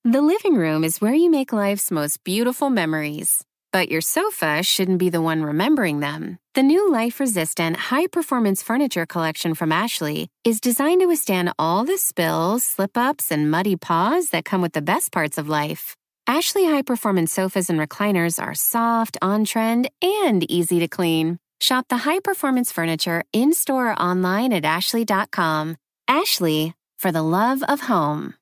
The living room is where you make life's most beautiful memories. But your sofa shouldn't be the one remembering them. The new life-resistant, high-performance furniture collection from Ashley is designed to withstand all the spills, slip-ups, and muddy paws that come with the best parts of life. Ashley high-performance sofas and recliners are soft, on-trend, and easy to clean. Shop the high-performance furniture in-store or online at ashley.com. Ashley, for the love of home.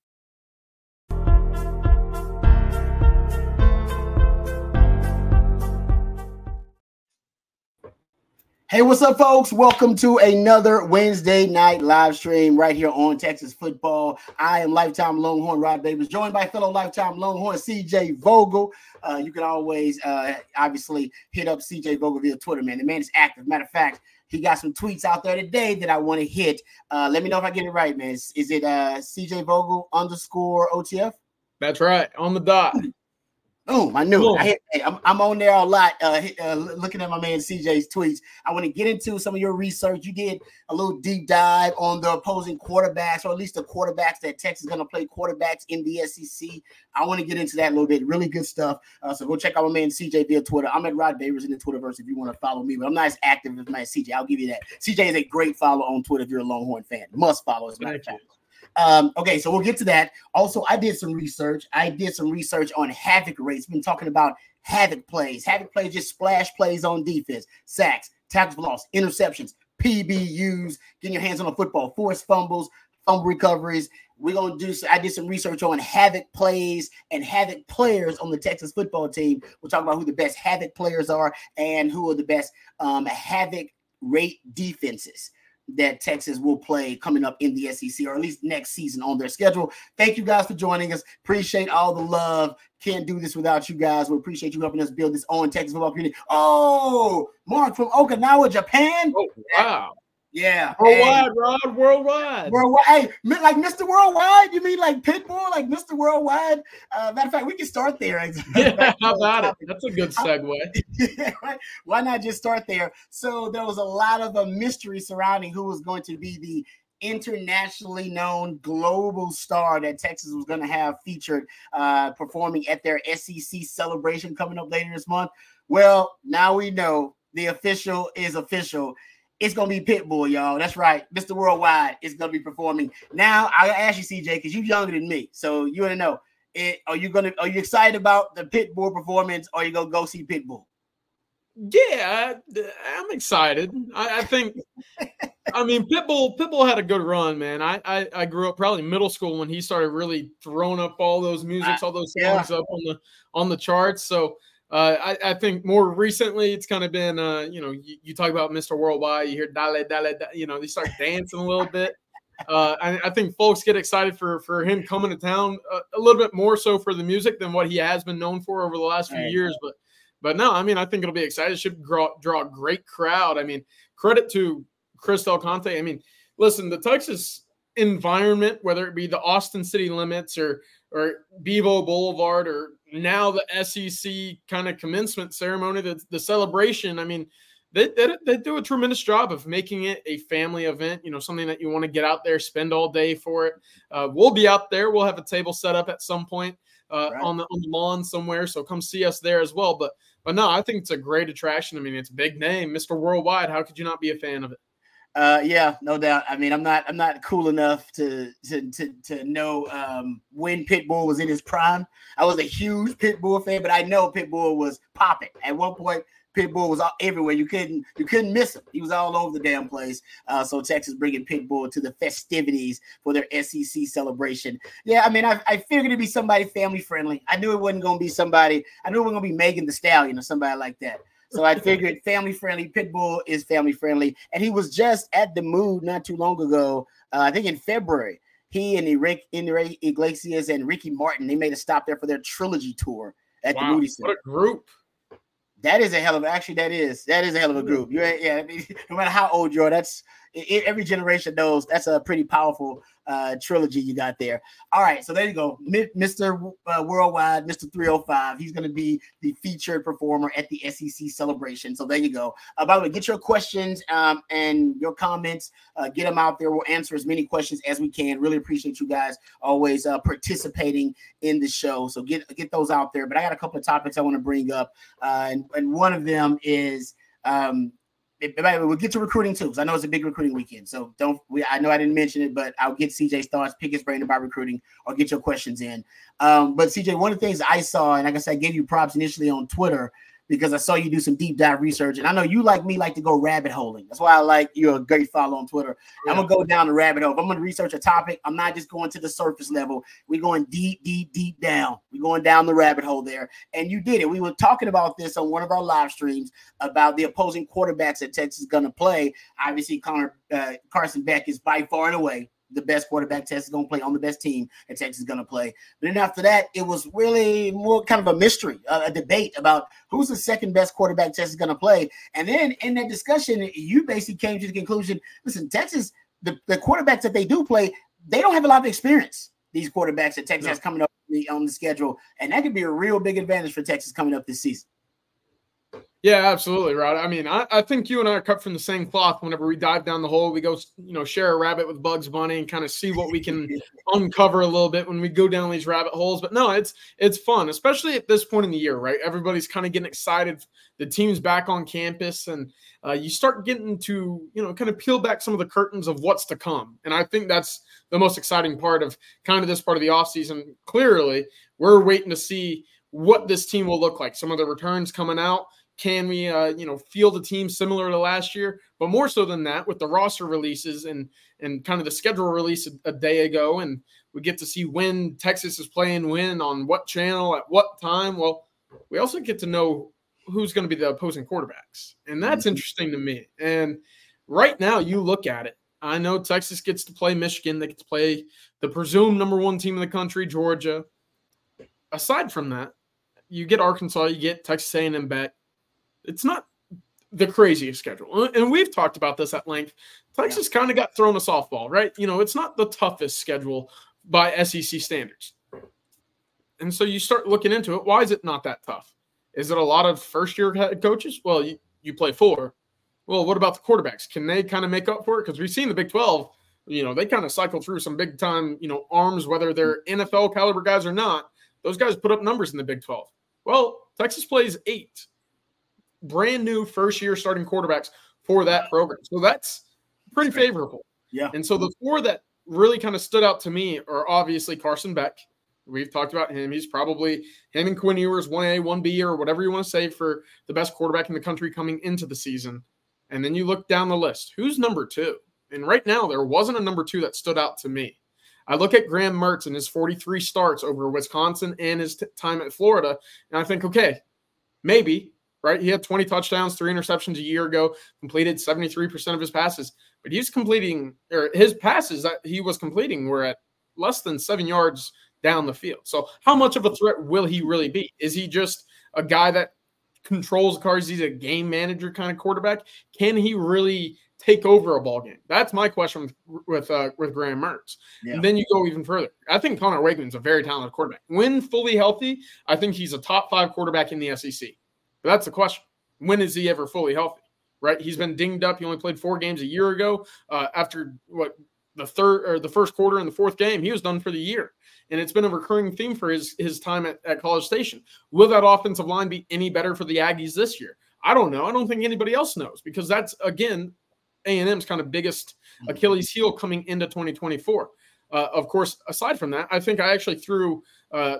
Hey, what's up, folks? Welcome to another Wednesday night live stream right here on Texas Football. I am Lifetime Longhorn Rod Babers, joined by fellow Lifetime Longhorn CJ Vogel. You can always obviously hit up CJ Vogel via Twitter, man. The man is active. Matter of fact, he got some tweets out there today that I want to hit. Let me know if I get it right, man. Is it CJ Vogel _OTF? That's right, on the dot. Boom, I knew it. I'm on there a lot looking at my man CJ's tweets. I want to get into some of your research. You did a little deep dive on the opposing quarterbacks, or at least the quarterbacks that Texas is going to play quarterbacks in the SEC. I want to get into that a little bit. Really good stuff. So go check out my man CJ via Twitter. I'm at Rod Babers in the Twitterverse if you want to follow me, but I'm not as active as my CJ. I'll give you that. CJ is a great follow on Twitter if you're a Longhorn fan. Must follow, as a matter of fact. Okay, so we'll get to that. Also, I did some research. On havoc rates. We've been talking about havoc plays. Havoc plays, just splash plays on defense. Sacks, tackles for loss, interceptions, PBUs, getting your hands on the football, forced fumbles, fumble recoveries. I did some research on havoc plays and havoc players on the Texas football team. We'll talk about who the best havoc players are and who are the best havoc rate defenses that Texas will play coming up in the SEC, or at least next season on their schedule. Thank you guys for joining us. Appreciate all the love. Can't do this without you guys. We appreciate you helping us build this on Texas football community. Oh, Mark from Okinawa, Japan. Oh, wow. Yeah. Worldwide, Rod. Worldwide. Hey, like Mr. Worldwide? You mean like Pitbull? Like Mr. Worldwide? Matter of fact, we can start there. Yeah, how about it? That's a good segue. Yeah, right? Why not just start there? So there was a lot of a mystery surrounding who was going to be the internationally known global star that Texas was going to have featured performing at their SEC celebration coming up later this month. Well, now we know the official is official. It's going to be Pitbull, y'all. That's right. Mr. Worldwide is going to be performing. Now, I'll ask you, CJ, because you're younger than me. So you want to know, are you excited about the Pitbull performance, or are you going to go see Pitbull? Yeah, I'm excited. I think, I mean, Pitbull had a good run, man. I grew up probably middle school when he started really throwing up all those musics, all those songs up on the charts. So, I think more recently it's kind of been, you talk about Mr. Worldwide, you hear dale, they start dancing a little bit. I think folks get excited for him coming to town a little bit more so for the music than what he has been known for over the last few years. But no, I mean, I think it'll be exciting. It should draw a great crowd. I mean, credit to Chris Del Conte. I mean, listen, the Texas environment, whether it be the Austin city limits or Bevo Boulevard, or now the SEC kind of commencement ceremony, the celebration. I mean, they do a tremendous job of making it a family event, something that you want to get out there, spend all day for it. We'll be out there. We'll have a table set up at some point on the lawn somewhere. So come see us there as well. But no, I think it's a great attraction. I mean, it's a big name, Mr. Worldwide. How could you not be a fan of it? Yeah, no doubt. I mean, I'm not cool enough to know when Pitbull was in his prime. I was a huge Pitbull fan, but I know Pitbull was popping at one point. Pitbull was everywhere. You couldn't miss him. He was all over the damn place. So Texas bringing Pitbull to the festivities for their SEC celebration. Yeah, I mean, I figured it'd be somebody family friendly. I knew it wasn't going to be somebody. I knew it wasn't going to be Megan Thee Stallion or somebody like that. So I figured family friendly. Pitbull is family friendly, and he was just at the Mood not too long ago. I think in February. He and Enrique Iglesias and Ricky Martin, they made a stop there for their trilogy tour at the Moody Center. What a group! That is a hell of a group. I mean, no matter how old you are, every generation knows that's a pretty powerful trilogy you got there. All right, so there you go, Mr. Worldwide, Mr. 305. He's going to be the featured performer at the SEC celebration. So there you go. By the way, get your questions and your comments. Get them out there. We'll answer as many questions as we can. Really appreciate you guys always participating in the show. So get those out there. But I got a couple of topics I want to bring up, and one of them is we'll get to recruiting too, because I know it's a big recruiting weekend. So I know I didn't mention it, but I'll get CJ's thoughts, pick his brain about recruiting, or get your questions in. But CJ, one of the things I saw, and like I said, I gave you props initially on Twitter because I saw you do some deep dive research, and I know you like me like to go rabbit holing. That's why I like you're a great follow on Twitter. Yeah. I'm gonna go down the rabbit hole. If I'm gonna research a topic, I'm not just going to the surface level. We're going deep down. We're going down the rabbit hole there, and you did it. We were talking about this on one of our live streams about the opposing quarterbacks that Texas is gonna play. Obviously, Carson Beck is by far and away the best quarterback Texas is going to play on the best team that Texas is going to play. But then after that, it was really more kind of a mystery, a debate about who's the second best quarterback Texas is going to play. And then in that discussion, you basically came to the conclusion, listen, Texas, the quarterbacks that they do play, they don't have a lot of experience, these quarterbacks that Texas has coming up on the schedule. And that could be a real big advantage for Texas coming up this season. Yeah, absolutely, Rod. I mean, I think you and I are cut from the same cloth. Whenever we dive down the hole, we go, share a rabbit with Bugs Bunny and kind of see what we can uncover a little bit when we go down these rabbit holes. But no, it's fun, especially at this point in the year, right? Everybody's kind of getting excited. The team's back on campus, and you start getting to, kind of peel back some of the curtains of what's to come. And I think that's the most exciting part of kind of this part of the offseason. Clearly, we're waiting to see what this team will look like. Some of the returns coming out. Can we, field the team similar to last year? But more so than that, with the roster releases and kind of the schedule release a day ago, and we get to see when Texas is playing when, on what channel, at what time. Well, we also get to know who's going to be the opposing quarterbacks. And that's interesting to me. And right now, you look at it. I know Texas gets to play Michigan. They get to play the presumed number one team in the country, Georgia. Aside from that, you get Arkansas, you get Texas A&M back. It's not the craziest schedule. And we've talked about this at length. Texas kind of got thrown a softball, right? It's not the toughest schedule by SEC standards. And so you start looking into it. Why is it not that tough? Is it a lot of first-year head coaches? Well, you play 4. Well, what about the quarterbacks? Can they kind of make up for it? Because we've seen the Big 12, they kind of cycle through some big-time, arms, whether they're NFL caliber guys or not. Those guys put up numbers in the Big 12. Well, Texas plays 8 brand new first-year starting quarterbacks for that program. So that's pretty favorable. Yeah. And so the 4 that really kind of stood out to me are obviously Carson Beck. We've talked about him. He's probably him and Quinn Ewers 1A, 1B, or whatever you want to say for the best quarterback in the country coming into the season. And then you look down the list. Who's number 2? And right now there wasn't a number 2 that stood out to me. I look at Graham Mertz and his 43 starts over Wisconsin and his time at Florida, and I think, okay, maybe – right? He had 20 touchdowns, 3 interceptions a year ago, completed 73% of his passes. But he's completing, or his passes that he was completing were at less than 7 yards down the field. So how much of a threat will he really be? Is he just a guy that controls cars? He's a game manager kind of quarterback. Can he really take over a ball game? That's my question with Graham Mertz. Yeah. And then you go even further. I think Connor Wakeman's a very talented quarterback. When fully healthy, I think he's a top 5 quarterback in the SEC. But that's the question. When is he ever fully healthy, right? He's been dinged up. He only played 4 games a year ago. After the first quarter and the 4th game, he was done for the year. And it's been a recurring theme for his time at College Station. Will that offensive line be any better for the Aggies this year? I don't know. I don't think anybody else knows, because that's, again, A&M's kind of biggest Achilles heel coming into 2024. Of course, aside from that, I think I actually threw I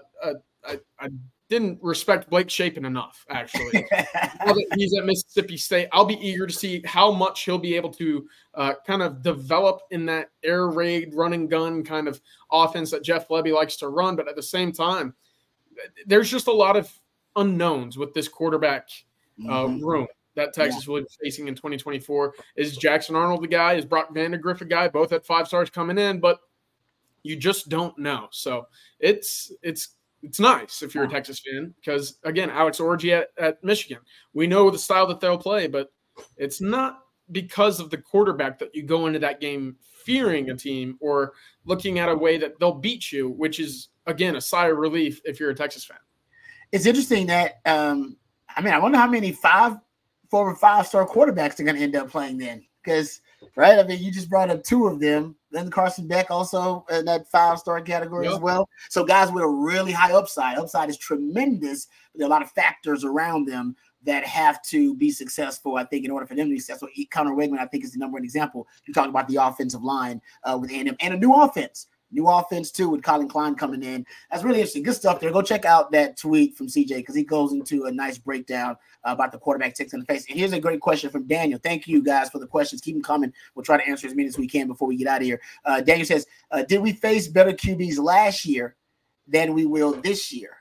didn't respect Blake Shapen enough, actually. Now that he's at Mississippi State, I'll be eager to see how much he'll be able to kind of develop in that air raid, run and gun kind of offense that Jeff Lebby likes to run. But at the same time, there's just a lot of unknowns with this quarterback room that Texas will be facing in 2024. Is Jackson Arnold the guy? Is Brock Vandagriff a guy? Both at 5 stars coming in, but you just don't know. So it's nice if you're a Texas fan because, again, Alex Orji at Michigan. We know the style that they'll play, but it's not because of the quarterback that you go into that game fearing a team or looking at a way that they'll beat you, which is, again, a sigh of relief if you're a Texas fan. It's interesting that, I wonder how many former five-star quarterbacks are going to end up playing then. Because, right, I mean, you just brought up two of them. Then Carson Beck also in that five-star category as well. So guys with a really high upside. Upside is tremendous, but there are a lot of factors around them that have to be successful, I think, in order for them to be successful. Connor Wegman, I think, is the number one example. You talk about the offensive line with A&M and a new offense. New offense, too, with Colin Klein coming in. That's really interesting. Good stuff there. Go check out that tweet from CJ because he goes into a nice breakdown about the quarterback ticks in the face. And here's a great question from Daniel. Thank you, guys, for the questions. Keep them coming. We'll try to answer as many as we can before we get out of here. Daniel says, did we face better QBs last year than we will this year?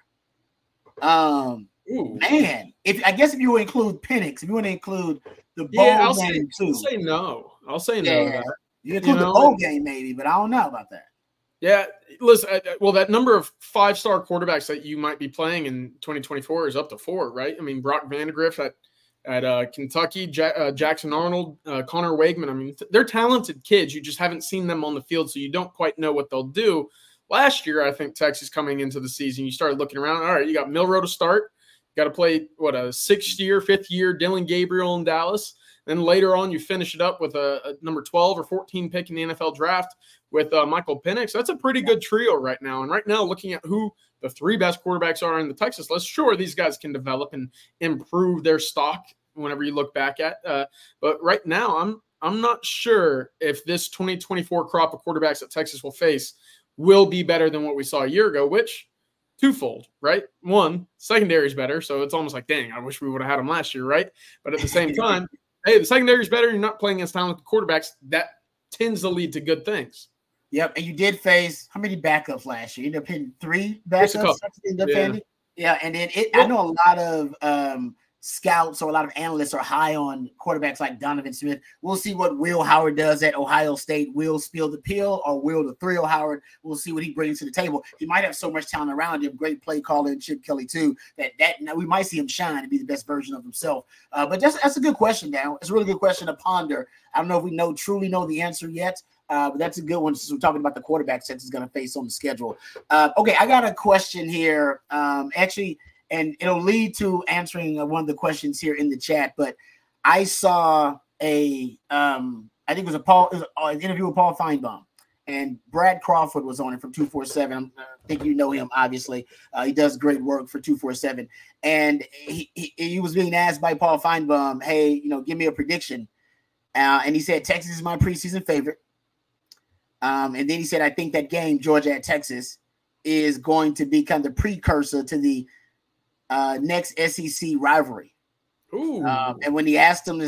Man, if you would include Penix, if you want to include the bowl game, too. I'll say no. I'll say no to that. You include the bowl game, maybe, but I don't know about that. Yeah, listen, well, that number of five-star quarterbacks that you might be playing in 2024 is up to 4, right? I mean, Brock Vandagriff at Kentucky, Jackson Arnold, Connor Wegman. I mean, they're talented kids. You just haven't seen them on the field, so you don't quite know what they'll do. Last year, I think Texas coming into the season, you started looking around. All right, you got Milroe to start. You got to play, a fifth year Dillon Gabriel in Dallas. Then later on, you finish it up with a number 12 or 14 pick in the NFL draft with Michael Penix. That's a pretty good trio right now. And right now, looking at who the 3 best quarterbacks are in the Texas list, sure, these guys can develop and improve their stock whenever you look back at. But right now, I'm not sure if this 2024 crop of quarterbacks that Texas will face will be better than what we saw a year ago, which twofold, right? One, secondary is better. So it's almost like, dang, I wish we would have had them last year, right? But at the same time, hey, the secondary is better. You're not playing against talented quarterbacks. That tends to lead to good things. Yep, and you did face how many backups last year? You ended up hitting 3 backups. Yeah, and then I know a lot of scouts or a lot of analysts are high on quarterbacks like Donovan Smith. We'll see what Will Howard does at Ohio State. Will spill the pill or will the thrill Howard? We'll see what he brings to the table. He might have so much talent around him, great play caller and Chip Kelly too, that we might see him shine and be the best version of himself. But that's a good question, Dan. It's a really good question to ponder. I don't know if we truly know the answer yet. But that's a good one since we're talking about the quarterback Texas is going to face on the schedule. Okay, I got a question here. Actually, and it'll lead to answering one of the questions here in the chat. But I saw I think it was an interview with Paul Feinbaum, and Brad Crawford was on it from 247. I think you know him, obviously. He does great work for 247. And he was being asked by Paul Feinbaum, hey, give me a prediction. And he said, Texas is my preseason favorite. And then he said, I think that game, Georgia at Texas, is going to be kind of the precursor to the next SEC rivalry. Ooh. And when he asked him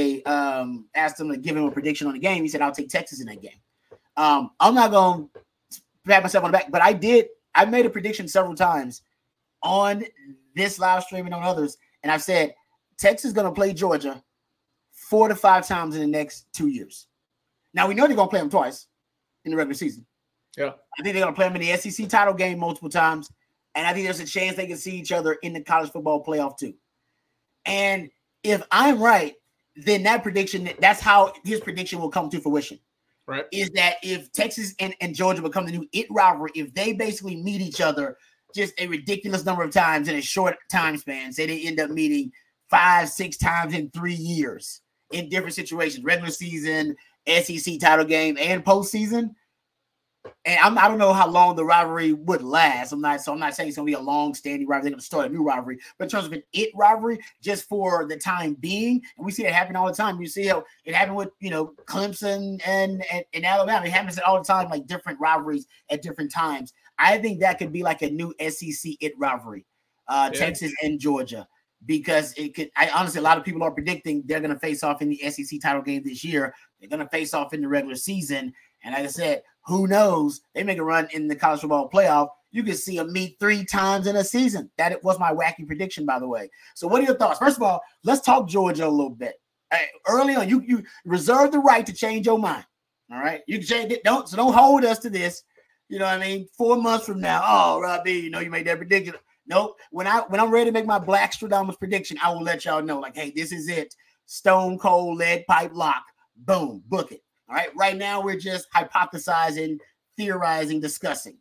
to give him a prediction on the game, he said, I'll take Texas in that game. I'm not going to pat myself on the back, but I made a prediction several times on this live stream and on others. And I've said, Texas is going to play Georgia 4 to 5 times in the next 2 years. Now, we know they're going to play them twice in the regular season. Yeah. I think they're going to play them in the SEC title game multiple times. And I think there's a chance they can see each other in the college football playoff too. And if I'm right, then that's how his prediction will come to fruition. Right. Is that if Texas and Georgia become the new IT rivalry, if they basically meet each other just a ridiculous number of times in a short time span, say they end up meeting 5-6 times in 3 years in different situations, regular season, SEC title game, and postseason. And I don't know how long the rivalry would last. I'm not saying it's going to be a long-standing rivalry. They're going to start a new rivalry. But in terms of an IT rivalry, just for the time being, and we see it happen all the time. You see how it happened with, Clemson and Alabama. It happens all the time, like different rivalries at different times. I think that could be like a new SEC IT rivalry, Texas and Georgia. Because honestly, a lot of people are predicting they're going to face off in the SEC title game this year. They're going to face off in the regular season. And like I said, who knows? They make a run in the college football playoff. You can see them meet 3 times in a season. That was my wacky prediction, by the way. So what are your thoughts? First of all, let's talk Georgia a little bit. Early on, you reserve the right to change your mind. All right? You can change it. Don't hold us to this. You know what I mean? 4 months from now, oh, Robbie, you made that prediction. Nope. When I'm ready to make my Black Stradamus prediction, I will let y'all know, like, hey, this is it. stone cold lead pipe lock. Boom, book it. All right. Right now, we're just hypothesizing, theorizing, discussing.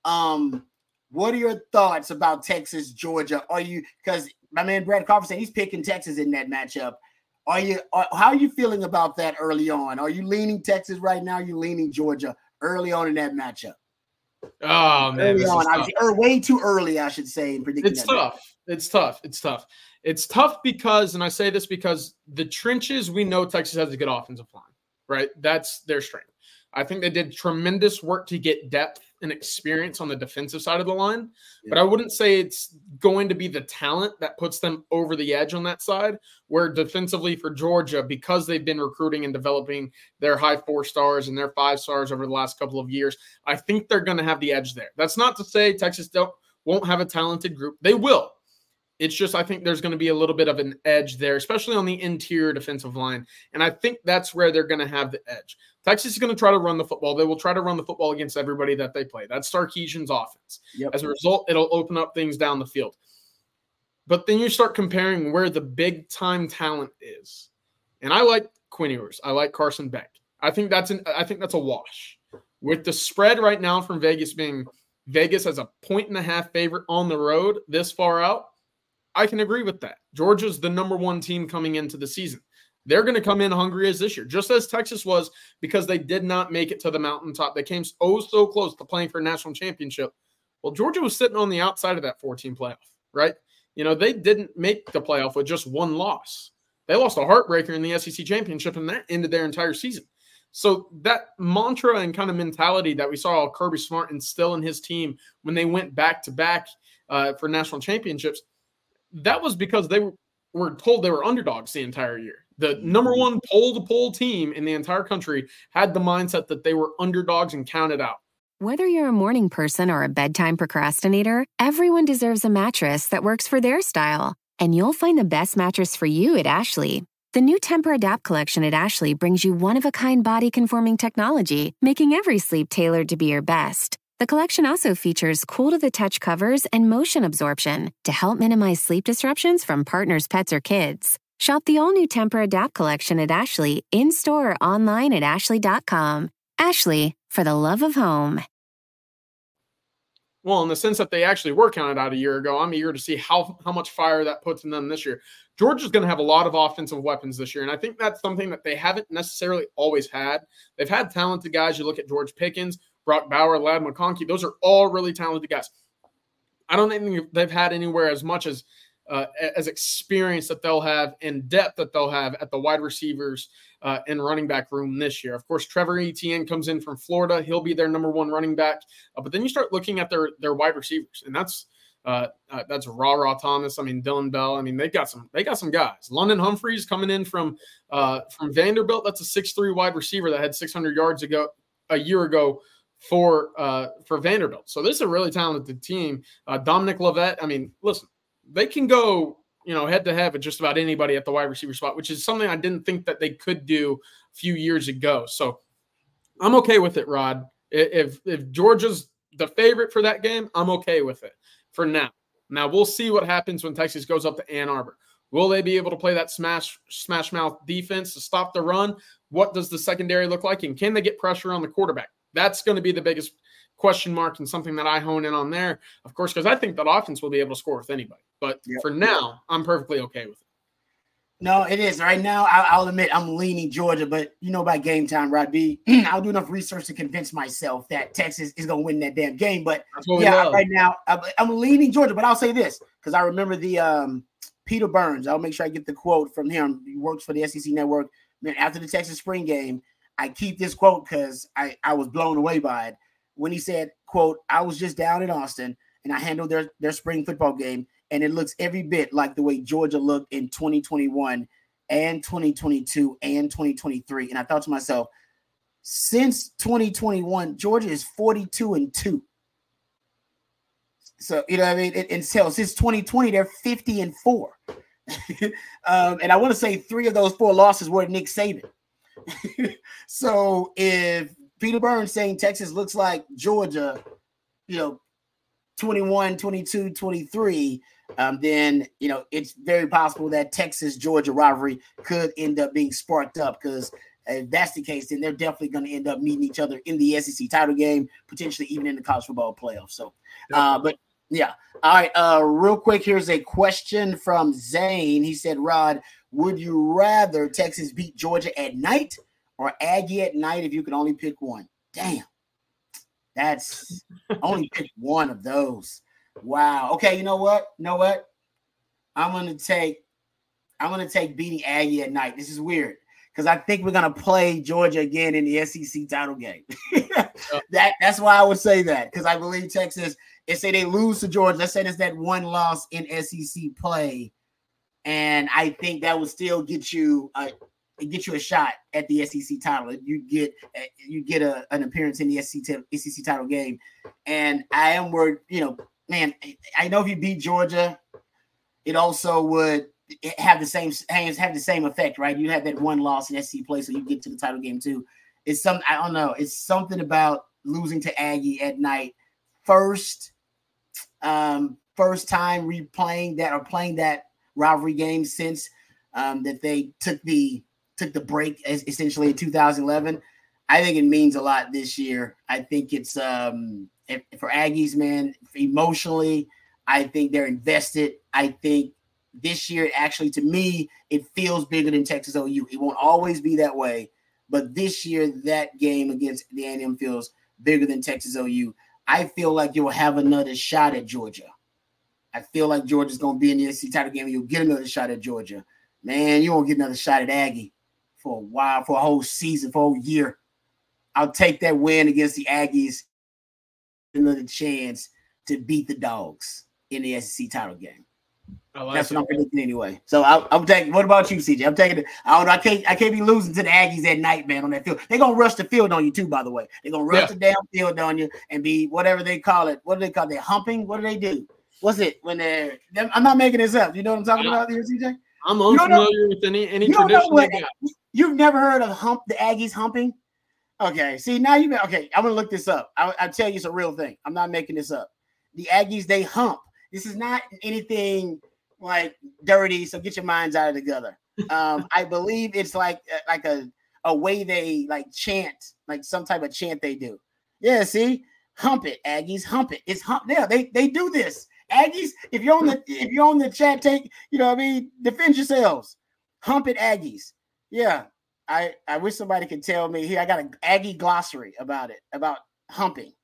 What are your thoughts about Texas, Georgia? Because my man Brad Crawford said he's picking Texas in that matchup. How are you feeling about that early on? Are you leaning Texas right now? Are you leaning Georgia early on in that matchup? Oh man, way too early, I should say, in predicting. It's tough. It's tough. It's tough. It's tough because, and I say this because the trenches, we know Texas has a good offensive line, right? That's their strength. I think they did tremendous work to get depth and experience on the defensive side of the line, but I wouldn't say it's going to be the talent that puts them over the edge on that side, where defensively for Georgia, because they've been recruiting and developing their high 4-stars and their 5-stars over the last couple of years, I think they're going to have the edge there. That's not to say Texas won't have a talented group. They will. It's just I think there's going to be a little bit of an edge there, especially on the interior defensive line, and I think that's where they're going to have the edge. Texas is going to try to run the football. They will try to run the football against everybody that they play. That's Sarkisian's offense. Yep. As a result, it'll open up things down the field. But then you start comparing where the big-time talent is. And I like Quinn Ewers. I like Carson Beck. I think that's a wash. With the spread right now from Vegas being Vegas as a 1.5 favorite on the road this far out, I can agree with that. Georgia's the number one team coming into the season. They're going to come in hungry as this year, just as Texas was, because they did not make it to the mountaintop. They came so close to playing for a national championship. Well, Georgia was sitting on the outside of that 14 playoff, right? They didn't make the playoff with just one loss. They lost a heartbreaker in the SEC championship, and that ended their entire season. So that mantra and kind of mentality that we saw Kirby Smart instill in his team when they went back-to-back for national championships, that was because they were told they were underdogs the entire year. The number one poll-to-poll team in the entire country had the mindset that they were underdogs and counted out. Whether you're a morning person or a bedtime procrastinator, everyone deserves a mattress that works for their style. And you'll find the best mattress for you at Ashley. The new Tempur-Adapt collection at Ashley brings you one-of-a-kind body-conforming technology, making every sleep tailored to be your best. The collection also features cool-to-the-touch covers and motion absorption to help minimize sleep disruptions from partners, pets, or kids. Shop the all-new Tempur-Adapt collection at Ashley, in-store or online at ashley.com. Ashley, for the love of home. Well, in the sense that they actually were counted out a year ago, I'm eager to see how much fire that puts in them this year. Georgia's going to have a lot of offensive weapons this year, and I think that's something that they haven't necessarily always had. They've had talented guys. You look at George Pickens, Brock Bauer, Ladd McConkey. Those are all really talented guys. I don't think they've had anywhere as much as experience that they'll have and depth that they'll have at the wide receivers and running back room this year. Of course, Trevor Etienne comes in from Florida. He'll be their number one running back. But then you start looking at their wide receivers, and that's Ra Thomas. I mean, Dylan Bell. I mean, they got some guys. London Humphreys coming in from Vanderbilt. That's a 6'3" wide receiver that had 600 yards a year ago for Vanderbilt. So this is a really talented team. Dominic Lovett. I mean, listen, they can go, head to head with just about anybody at the wide receiver spot, which is something I didn't think that they could do a few years ago. So I'm okay with it, Rod. If Georgia's the favorite for that game, I'm okay with it for now. Now we'll see what happens when Texas goes up to Ann Arbor. Will they be able to play that smash mouth defense to stop the run? What does the secondary look like? And can they get pressure on the quarterback? That's going to be the biggest question mark and something that I hone in on there, of course, because I think that offense will be able to score with anybody. But for now, I'm perfectly okay with it. No, it is. Right now, I'll admit I'm leaning Georgia, but by game time, Rod B, I'll do enough research to convince myself that Texas is going to win that damn game. But right now, I'm leaning Georgia. But I'll say this, because I remember the Peter Burns. I'll make sure I get the quote from him. He works for the SEC Network. Man, after the Texas spring game, I keep this quote because I was blown away by it. When he said, quote, "I was just down in Austin and I handled their spring football game, and it looks every bit like the way Georgia looked in 2021 and 2022 and 2023. And I thought to myself, since 2021, Georgia is 42-2. So, what I mean? And so since 2020, they're 50-4. And I want to say 3 of those 4 losses were Nick Saban. So if Peter Burns saying Texas looks like Georgia, 21, 22, 23, then, it's very possible that Texas-Georgia rivalry could end up being sparked up, because if that's the case, then they're definitely going to end up meeting each other in the SEC title game, potentially even in the college football playoffs. So, but yeah. All right. Real quick, here's a question from Zane. He said, Rod, would you rather Texas beat Georgia at night or Aggie at night if you could only pick one? Damn. That's only pick one of those. Wow. Okay, you know what? I'm gonna take beating Aggie at night. This is weird, because I think we're gonna play Georgia again in the SEC title game. That's why I would say that, because I believe Texas, if say they lose to Georgia, let's say there's that one loss in SEC play, and I think that would still get you a shot at the SEC title. You get an appearance in the SEC title game, and I am worried. Man, I know if you beat Georgia, it also would have the same effect, right? You have that one loss in SEC play, so you get to the title game too. I don't know. It's something about losing to Aggie at night. First time replaying that or playing that rivalry game since that they took the break essentially in 2011. I think it means a lot this year. I think it's for Aggies, man, emotionally, I think they're invested. I think this year, actually, to me, it feels bigger than Texas OU. It won't always be that way, but this year, that game against the A&M feels bigger than Texas OU. I feel like you'll have another shot at Georgia. I feel like Georgia's going to be in the SEC title game, and you'll get another shot at Georgia. Man, you won't get another shot at Aggie for a while, for a whole season, for a whole year. I'll take that win against the Aggies, another chance to beat the Dogs in the SEC title game. That's what I'm predicting anyway. So I'm taking. What about you, CJ? I'm taking it. I can't be losing to the Aggies at night, man, on that field. They're gonna rush the field on you too, by the way. They're gonna rush the damn field on you and be whatever they call it. What do they call it? They're humping. What do they do? What's it when they're? I'm not making this up. You know what I'm talking about here, CJ? I'm unfamiliar with any tradition. You've never heard of the Aggies humping? Okay, see, now I'm going to look this up. I'll tell you it's a real thing. I'm not making this up. The Aggies, they hump. This is not anything like dirty, so get your minds out of together. I believe it's like a way they like chant, like some type of chant they do. Yeah, see? Hump it, Aggies, hump it. It's hump. Yeah, they do this. Aggies, if you're on the chat, defend yourselves. Hump it, Aggies. Yeah. I wish somebody could tell me here. I got an Aggie glossary about humping.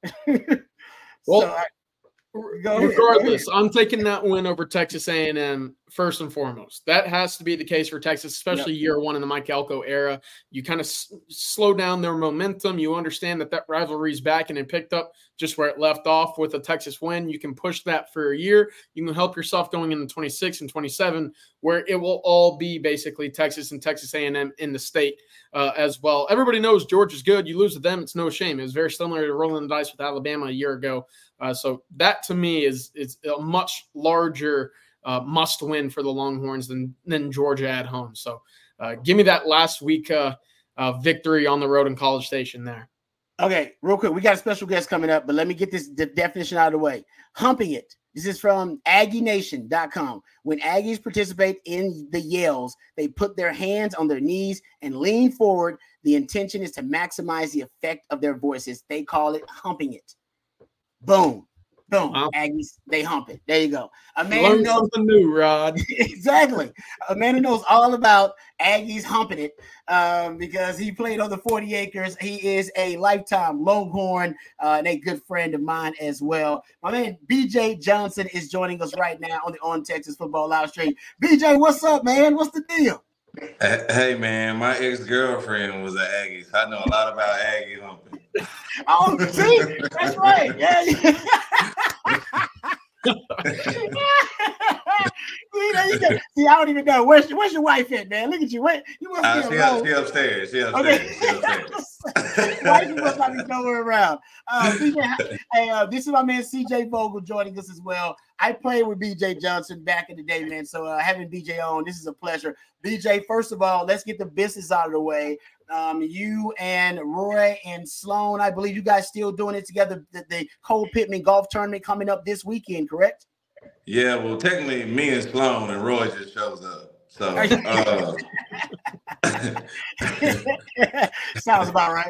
Well, regardless, I'm taking that win over Texas A&M first and foremost. That has to be the case for Texas, especially year one in the Mike Elko era. You kind of slow down their momentum. You understand that rivalry is back and it picked up just where it left off with a Texas win. You can push that for a year. You can help yourself going into 26 and 27, where it will all be basically Texas and Texas A&M in the state as well. Everybody knows Georgia's good. You lose to them, it's no shame. It was very similar to rolling the dice with Alabama a year ago. So that to me is a much larger must win for the Longhorns than Georgia at home. So give me that last week victory on the road in College Station there. Okay, real quick. We got a special guest coming up, but let me get this definition out of the way. Humping it. This is from AggieNation.com. When Aggies participate in the yells, they put their hands on their knees and lean forward. The intention is to maximize the effect of their voices. They call it humping it. Boom. Boom. Wow. Aggies, they hump it. There you go. A man who knows something new, Rod. Exactly. A man who knows all about Aggies humping it because he played on the 40 acres. He is a lifetime Longhorn and a good friend of mine as well. My man BJ Johnson is joining us right now on the On Texas Football Live stream. BJ, what's up, man? What's the deal? Hey, man, my ex-girlfriend was an Aggies. I know a lot about Aggie humping. Oh, see? That's right. Yeah. See, I don't even know. Where's your wife at, man? Look at you. You must be she upstairs. She upstairs. Okay. She upstairs. Wife must not be nowhere around. This is my man CJ Vogel joining us as well. I played with BJ Johnson back in the day, man. So having BJ on, this is a pleasure. BJ, first of all, let's get the business out of the way. You and Roy and Sloan, I believe you guys still doing it together. The Cole Pittman golf tournament coming up this weekend, correct? Yeah, well, technically, me and Sloan and Roy just shows up. So sounds about right.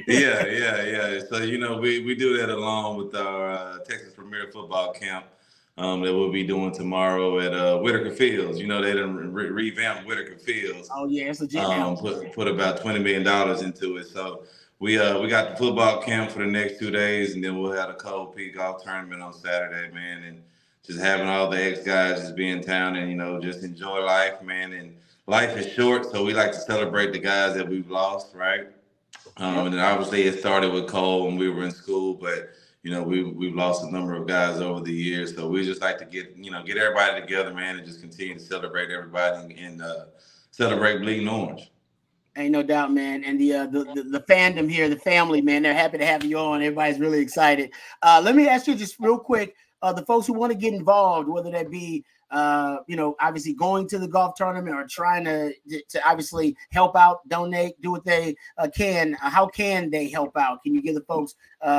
Yeah. So we do that along with our Texas Premier Football Camp that we'll be doing tomorrow at Whitaker Fields. They done revamped Whitaker Fields. Oh yeah, it's legit. Put about $20 million into it. So we got the football camp for the next 2 days, and then we'll have a Cold Peak golf tournament on Saturday, man, and just having all the ex-guys just be in town and, just enjoy life, man. And life is short, so we like to celebrate the guys that we've lost, right? And then obviously it started with Cole when we were in school, but, we've lost a number of guys over the years. So we just like to get everybody together, man, and just continue to celebrate everybody and celebrate Bleeding Orange. Ain't no doubt, man. And the fandom here, the family, man, they're happy to have you on. Everybody's really excited. Let me ask you just real quick, the folks who want to get involved, whether that be, obviously going to the golf tournament or trying to obviously help out, donate, do what they can. How can they help out? Can you give the folks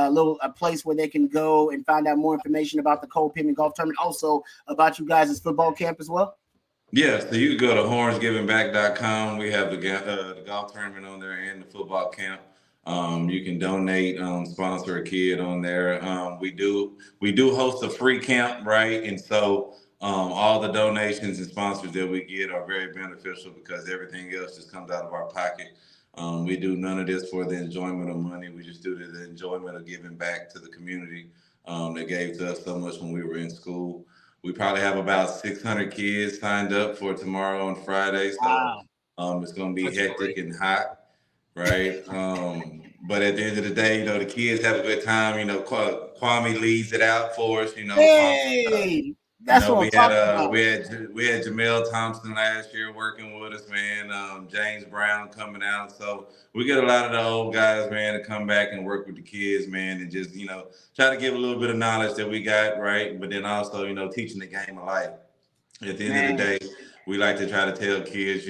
a place where they can go and find out more information about the Cole Pittman golf tournament, also about you guys' football camp as well? Yeah, so you can go to hornsgivingback.com. We have the golf tournament on there and the football camp. You can donate, sponsor a kid on there. We do host a free camp, right? And so all the donations and sponsors that we get are very beneficial because everything else just comes out of our pocket. We do none of this for the enjoyment of money. We just do the enjoyment of giving back to the community that gave to us so much when we were in school. We probably have about 600 kids signed up for tomorrow and Friday. So wow. It's going to be hectic and hot. Right. But at the end of the day, the kids have a good time. Kwame leads it out for us. Hey, that's what I'm talking about. We had Jamel Thompson last year working with us, man. James Brown coming out. So we get a lot of the old guys, man, to come back and work with the kids, man, and just, try to give a little bit of knowledge that we got, right? But then also, teaching the game of life. At the end of the day, we like to try to tell kids,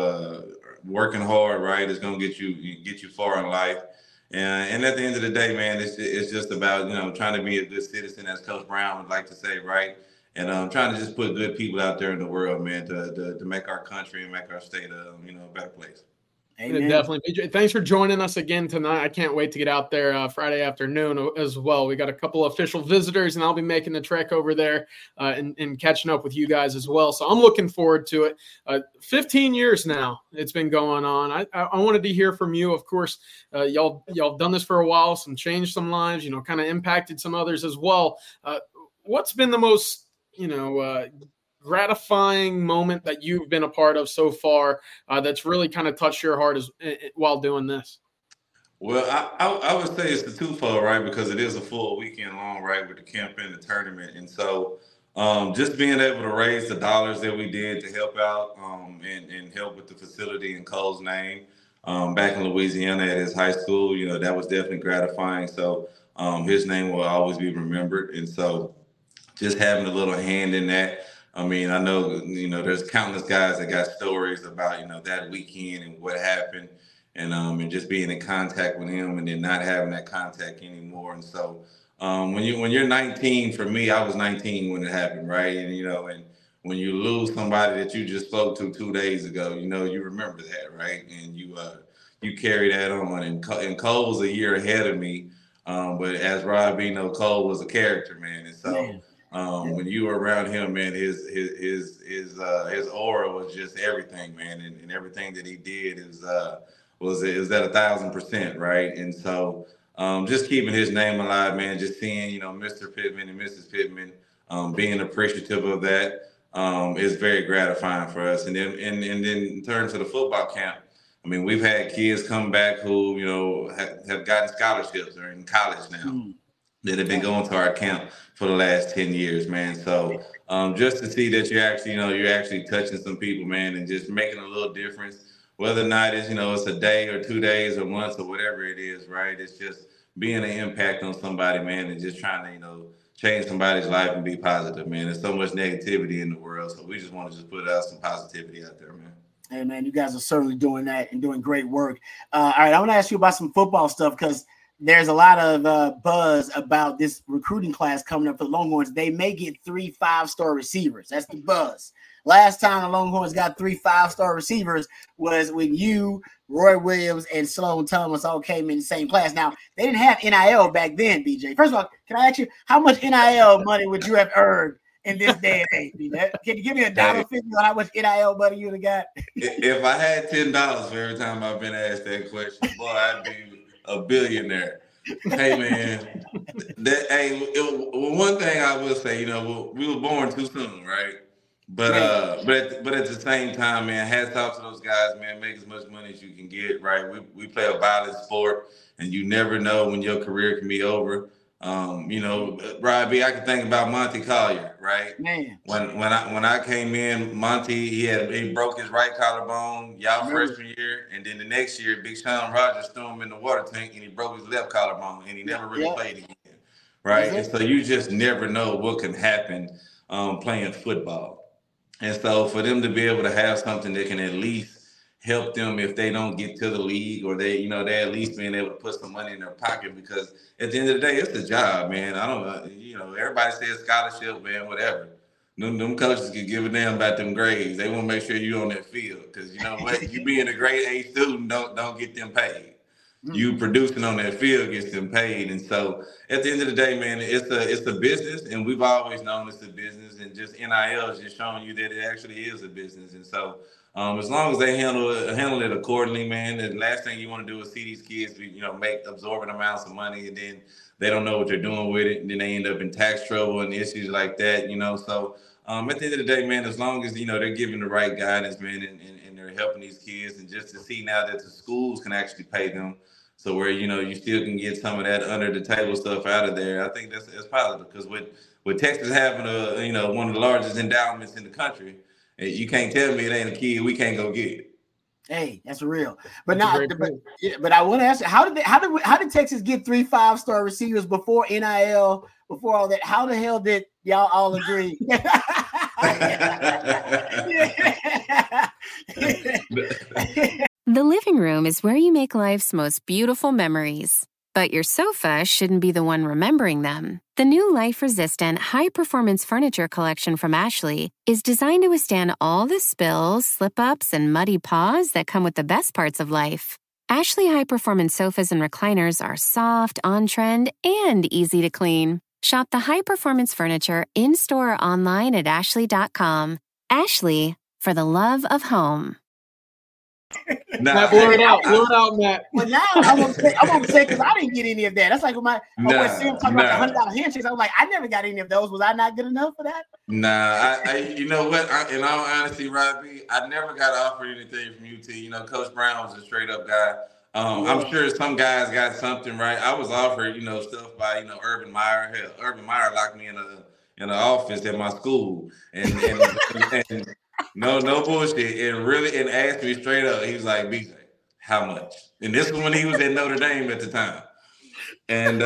working hard, right, is going to get you far in life. And at the end of the day, man, it's just about, trying to be a good citizen, as Coach Brown would like to say, right? And trying to just put good people out there in the world, man, to make our country and make our state a better place. Amen. Definitely. BJ, thanks for joining us again tonight. I can't wait to get out there Friday afternoon as well. We got a couple of official visitors, and I'll be making the trek over there and catching up with you guys as well. So I'm looking forward to it. 15 years now it's been going on. I wanted to hear from you. Of course, y'all done this for a while, changed some lives, kind of impacted some others as well. What's been the most, gratifying moment that you've been a part of so far that's really kind of touched your heart while doing this? Well, I would say it's the twofold, right? Because it is a full weekend long, right, with the camp and the tournament. And so just being able to raise the dollars that we did to help out and help with the facility in Cole's name back in Louisiana at his high school, that was definitely gratifying. So his name will always be remembered. And so just having a little hand in that. I mean, I know, there's countless guys that got stories about, that weekend and what happened and just being in contact with him and then not having that contact anymore. And so when you're 19, for me, I was 19 when it happened, right? And, and when you lose somebody that you just spoke to 2 days ago, you remember that, right? And you carry that on. And Cole was a year ahead of me. But as Rob, Cole was a character, man. And so when you were around him, man, his aura was just everything, man, and everything that he did was at 1,000%, right? And so just keeping his name alive, man, just seeing Mr. Pittman and Mrs. Pittman being appreciative of that is very gratifying for us. And then in terms of the football camp, I mean, we've had kids come back who have gotten scholarships or in college now. That have been going to our camp for the last 10 years, man. So just to see that you're actually touching some people, man, and just making a little difference, whether or not it's, it's a day or 2 days or months or whatever it is, right? It's just being an impact on somebody, man, and just trying to, change somebody's life and be positive, man. There's so much negativity in the world, so we just want to just put out some positivity out there, man. Hey, man, you guys are certainly doing that and doing great work. All right, I want to ask you about some football stuff because there's a lot of buzz about this recruiting class coming up for the Longhorns. They may get 3 5-star receivers. That's the buzz. Last time the Longhorns got 3 5-star receivers was when you, Roy Williams, and Sloan Thomas all came in the same class. Now, they didn't have NIL back then, BJ. First of all, can I ask you, how much NIL money would you have earned in this day and age? BJ? Can you give me $1.50 on how much NIL money you would have got? If I had $10 for every time I've been asked that question, boy, I'd be a billionaire. Hey, man, one thing I will say, we were born too soon, right? But at the same time, man, hats off to those guys, man. Make as much money as you can get, right? We play a violent sport, and you never know when your career can be over. Robbie, I can think about Monty Collier, right? Man, when I came in, Monty he broke his right collarbone y'all freshman year, and then the next year, Big Sean Rogers threw him in the water tank, and he broke his left collarbone, and he never really played again, right? And so you just never know what can happen playing football. And so for them to be able to have something that can at least help them if they don't get to the league, or they at least being able to put some money in their pocket, because at the end of the day, it's a job, man. I don't, everybody says scholarship, man, whatever. Them coaches can give a damn about them grades. They want to make sure you're on that field, because you know what, you being a grade A student don't get them paid. You producing on that field gets them paid. And so at the end of the day, man, it's a business, and we've always known it's a business, and just NIL is just showing you that it actually is a business. And so as long as they handle it accordingly, man, the last thing you want to do is see these kids, make absorbent amounts of money, and then they don't know what they're doing with it, and then they end up in tax trouble and issues like that, So at the end of the day, man, as long as, they're giving the right guidance, man, and they're helping these kids, and just to see now that the schools can actually pay them, so where, you still can get some of that under the table stuff out of there, I think that's positive, because with Texas having one of the largest endowments in the country, you can't tell me it ain't a kid we can't go get. Hey, that's real. But now, but I want to ask you, how did Texas get 3 5-star receivers before NIL, before all that? How the hell did y'all all agree? The living room is where you make life's most beautiful memories. But your sofa shouldn't be the one remembering them. The new life-resistant, high-performance furniture collection from Ashley is designed to withstand all the spills, slip-ups, and muddy paws that come with the best parts of life. Ashley high-performance sofas and recliners are soft, on-trend, and easy to clean. Shop the high-performance furniture in-store or online at ashley.com. Ashley, for the love of home. Matt, blur it out, Matt. Well, now I'm gonna say because I didn't get any of that. That's like when my boy Sam talking about the $100 handshakes. I was like, I never got any of those. Was I not good enough for that? Nah, you know what? In all honesty, Robbie, I never got offered anything from UT. Coach Brown was a straight up guy. I'm sure some guys got something, right? I was offered, stuff by, Urban Meyer. Hell, Urban Meyer locked me in an office at my school, and no bullshit, and asked me straight up. He was like, BJ, how much? And this was when he was at Notre Dame at the time. And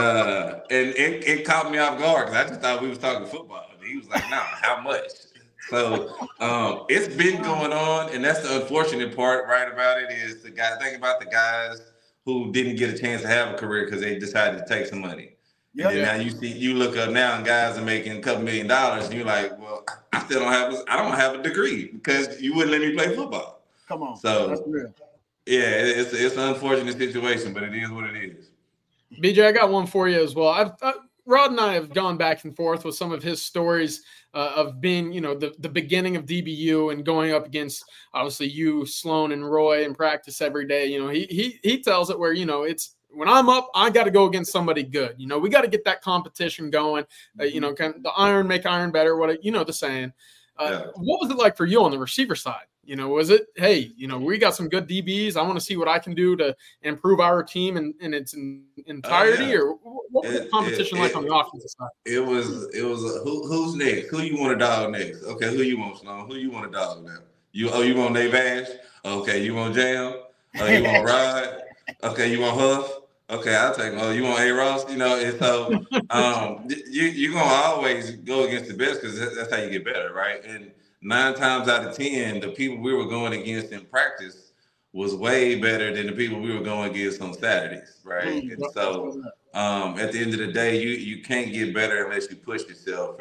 it caught me off guard because I just thought we was talking football. And he was like, nah, how much? So it's been going on, and that's the unfortunate part, right, about it is think about the guys who didn't get a chance to have a career because they decided to take some money. Yep, and then now you look up now and guys are making a couple $1 million, and you're like, well, I don't have a degree because you wouldn't let me play football. Come on. So that's real. Yeah, it's an unfortunate situation, but it is what it is. BJ, I got one for you as well. Rod and I have gone back and forth with some of his stories of being, the beginning of DBU and going up against obviously you, Sloan, and Roy in practice every day. He tells it where it's, when I'm up, I got to go against somebody good. We got to get that competition going. Kind of the iron make iron better. The saying. What was it like for you on the receiver side? Was it, hey, we got some good DBs. I want to see what I can do to improve our team in its entirety. Or what was the competition like on the offensive side? It was who's next? Who you want to dog next? Okay, who you want, Sloan? Who you want to dog now? You want Nate Vash? Okay, you want jam? Oh, you want ride? Okay, you want huff? Okay, I'll take. Oh, you want A Ross? You know, and so you're gonna always go against the best because that's how you get better, right? And 9 times out of 10, the people we were going against in practice was way better than the people we were going against on Saturdays, right? And so at the end of the day, you can't get better unless you push yourself.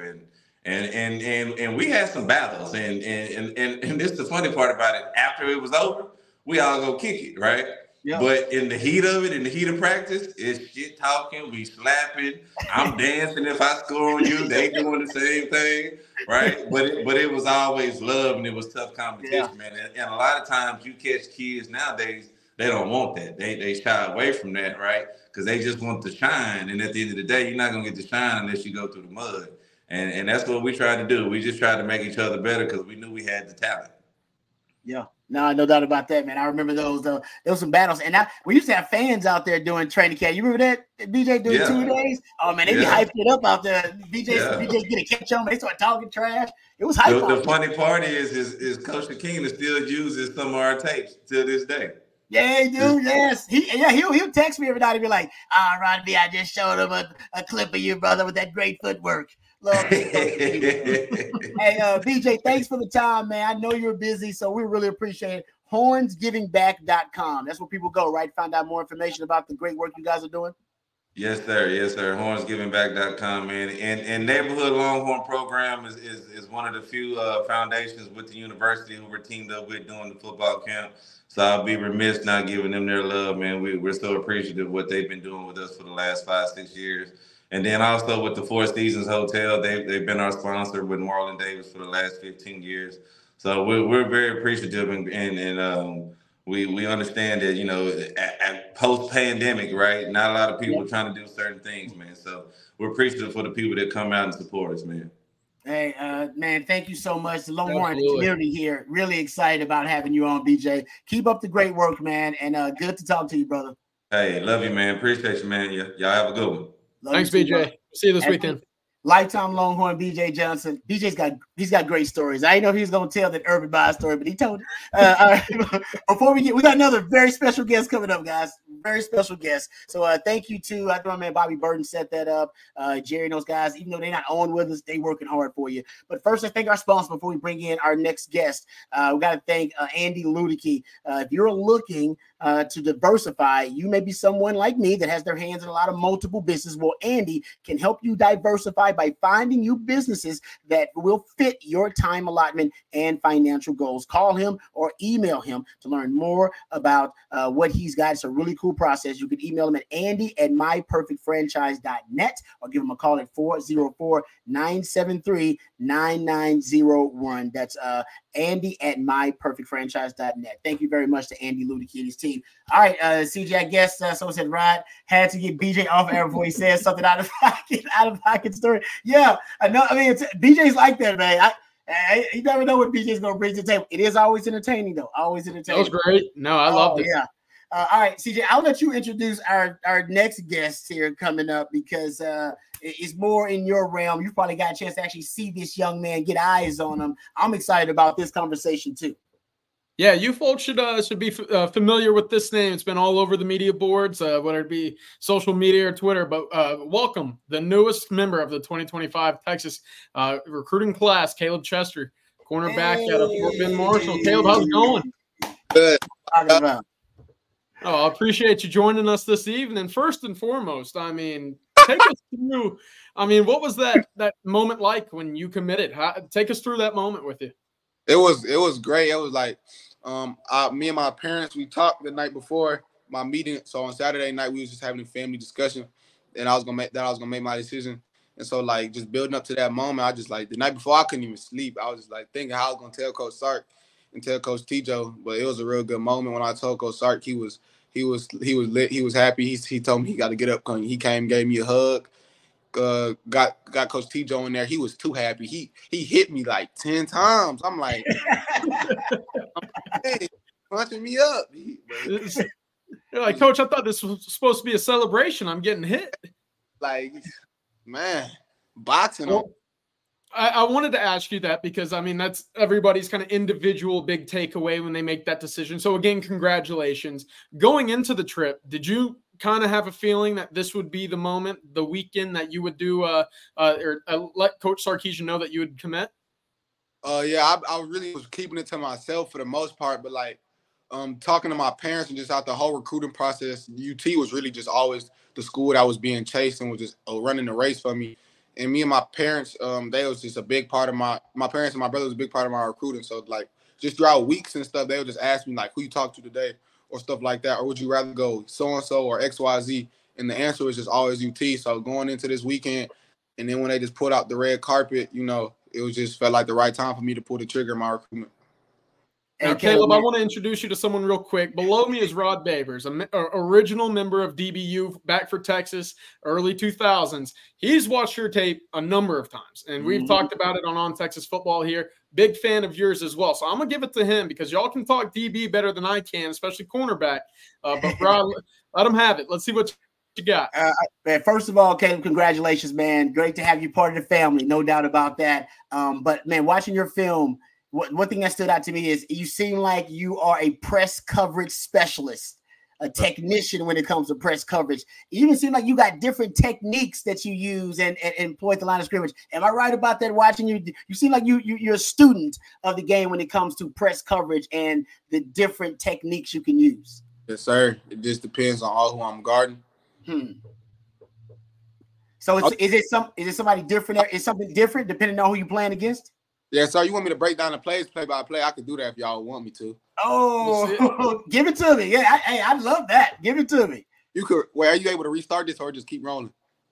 And we had some battles, and this is the funny part about it. After it was over, we all go kick it, right? Yeah. But in the heat of it, in the heat of practice, it's shit talking, we slapping. I'm dancing if I score on you. They doing the same thing, right? But it was always love and it was tough competition, man. And a lot of times you catch kids nowadays, they don't want that. They shy away from that, right? Because they just want to shine. And at the end of the day, you're not gonna get to shine unless you go through the mud. And that's what we tried to do. We just tried to make each other better because we knew we had the talent. Yeah. No doubt about that, man. I remember those. There was some battles, and we used to have fans out there doing training camp. You remember that, BJ, doing 2 days? Oh man, they be hyped it up out there. BJ get a catch on. They start talking trash. It was hype. The funny part is Coach King still uses some of our tapes till this day. Yeah, he do. Yes, he'll text me every night and be like, Ron B, I just showed him a clip of you, brother, with that great footwork. Love it. Hey, BJ, thanks for the time, man. I know you're busy, so we really appreciate it. HornsGivingBack.com. That's where people go, right? Find out more information about the great work you guys are doing. Yes, sir. Yes, sir. HornsGivingBack.com, man. And Neighborhood Longhorn Program is one of the few foundations with the university who we're teamed up with doing the football camp. So I'll be remiss not giving them their love, man. We're so appreciative of what they've been doing with us for the last 5-6 years. And then also with the Four Seasons Hotel, they've been our sponsor with Marlon Davis for the last 15 years. So we're very appreciative, and we understand that, you know, at post-pandemic, right, not a lot of people are trying to do certain things, man. So we're appreciative for the people that come out and support us, man. Hey, man, thank you so much. The Longhorn community here, really excited about having you on, BJ. Keep up the great work, man, and good to talk to you, brother. Hey, love you, man. Appreciate you, man. Y'all have a good one. Thanks, BJ. See you this weekend. Lifetime Longhorn BJ Johnson. He's got great stories. I didn't know if he was going to tell that Urban Meyer story, but he told it. All right. Before we got another very special guest coming up, guys. Very special guest. So thank you to I know my man Bobby Burton set that up. Jerry and those guys, even though they're not on with us, they working hard for you. But first, let's thank our sponsor before we bring in our next guest. We got to thank Andy Ludicky. If you're looking to diversify, you may be someone like me that has their hands in a lot of multiple businesses. Well, Andy can help you diversify by finding you businesses that will fit your time allotment and financial goals. Call him or email him to learn more about what he's got. It's a really cool process. You can email him at andy@myperfectfranchise.net or give him a call at 404-973-9901. That's Andy@myperfectfranchise.net. Thank you very much to Andy Ludicky and his team. All right, CJ, I guess someone said Rod had to get BJ off air before he said something out of pocket story. Yeah, I know. I mean, BJ's like that, man. You never know what BJ's going to bring to the table. It is always entertaining, though. Always entertaining. That was great. No, I loved it. Yeah. All right, CJ, I'll let you introduce our next guest here coming up because it's more in your realm. You've probably got a chance to actually see this young man, get eyes on him. I'm excited about this conversation, too. Yeah, you folks should be familiar with this name. It's been all over the media boards, whether it be social media or Twitter. But welcome, the newest member of the 2025 Texas recruiting class, Caleb Chester, cornerback out of Fort Bend Marshall. Caleb, how's it going? Good. Oh, I appreciate you joining us this evening. First and foremost, I mean, take us through. I mean, what was that moment like when you committed? Take us through that moment with you. It was great. It was like me and my parents, we talked the night before my meeting. So on Saturday night, we was just having a family discussion, and I was gonna make my decision. And so like just building up to that moment, I just like the night before I couldn't even sleep. I was just like thinking how I was gonna tell Coach Sark and tell Coach Tijo. But it was a real good moment when I told Coach Sark. He was lit. He was happy. He told me he got to get up. He came, gave me a hug. Got Coach Tijo in there. He was too happy. He hit me like 10 times. I'm like, hey, punching me up. You're like, Coach, I thought this was supposed to be a celebration. I'm getting hit. Like, man, boxing. I wanted to ask you that because, I mean, that's everybody's kind of individual big takeaway when they make that decision. So, again, congratulations. Going into the trip, did you kind of have a feeling that this would be the moment, the weekend that you would do or let Coach Sarkisian know that you would commit? Yeah, I really was keeping it to myself for the most part, but like talking to my parents and just out the whole recruiting process, UT was really just always the school that was being chased and was just running the race for me. And me and my parents, they was just a big part of my parents and my brother was a big part of my recruiting. So like just throughout weeks and stuff, they would just ask me like, who you talk to today or stuff like that, or would you rather go so-and-so or XYZ? And the answer was just always UT. So going into this weekend, and then when they just put out the red carpet, you know, it was just felt like the right time for me to pull the trigger in my recruitment. Now, Caleb, I want to introduce you to someone real quick. Below me is Rod Babers, an original member of DBU back for Texas, early 2000s. He's watched your tape a number of times, and we've talked about it on Texas Football here. Big fan of yours as well. So I'm going to give it to him because y'all can talk DB better than I can, especially cornerback. But, Rod, let him have it. Let's see what you got. Man, first of all, Caleb, congratulations, man. Great to have you part of the family, no doubt about that. But, man, watching your film, one thing that stood out to me is you seem like you are a press coverage specialist, a technician when it comes to press coverage. You even seem like you got different techniques that you use and employ at the line of scrimmage. Am I right about that? Watching you, you seem like you're a student of the game when it comes to press coverage and the different techniques you can use. Yes, sir. It just depends on who I'm guarding. So is it somebody different? Is something different depending on who you're playing against? Yeah, so you want me to break down the plays play by play? I could do that if y'all want me to. Oh, give it to me. Yeah, I love that. Give it to me. You could. Well, are you able to restart this or just keep rolling?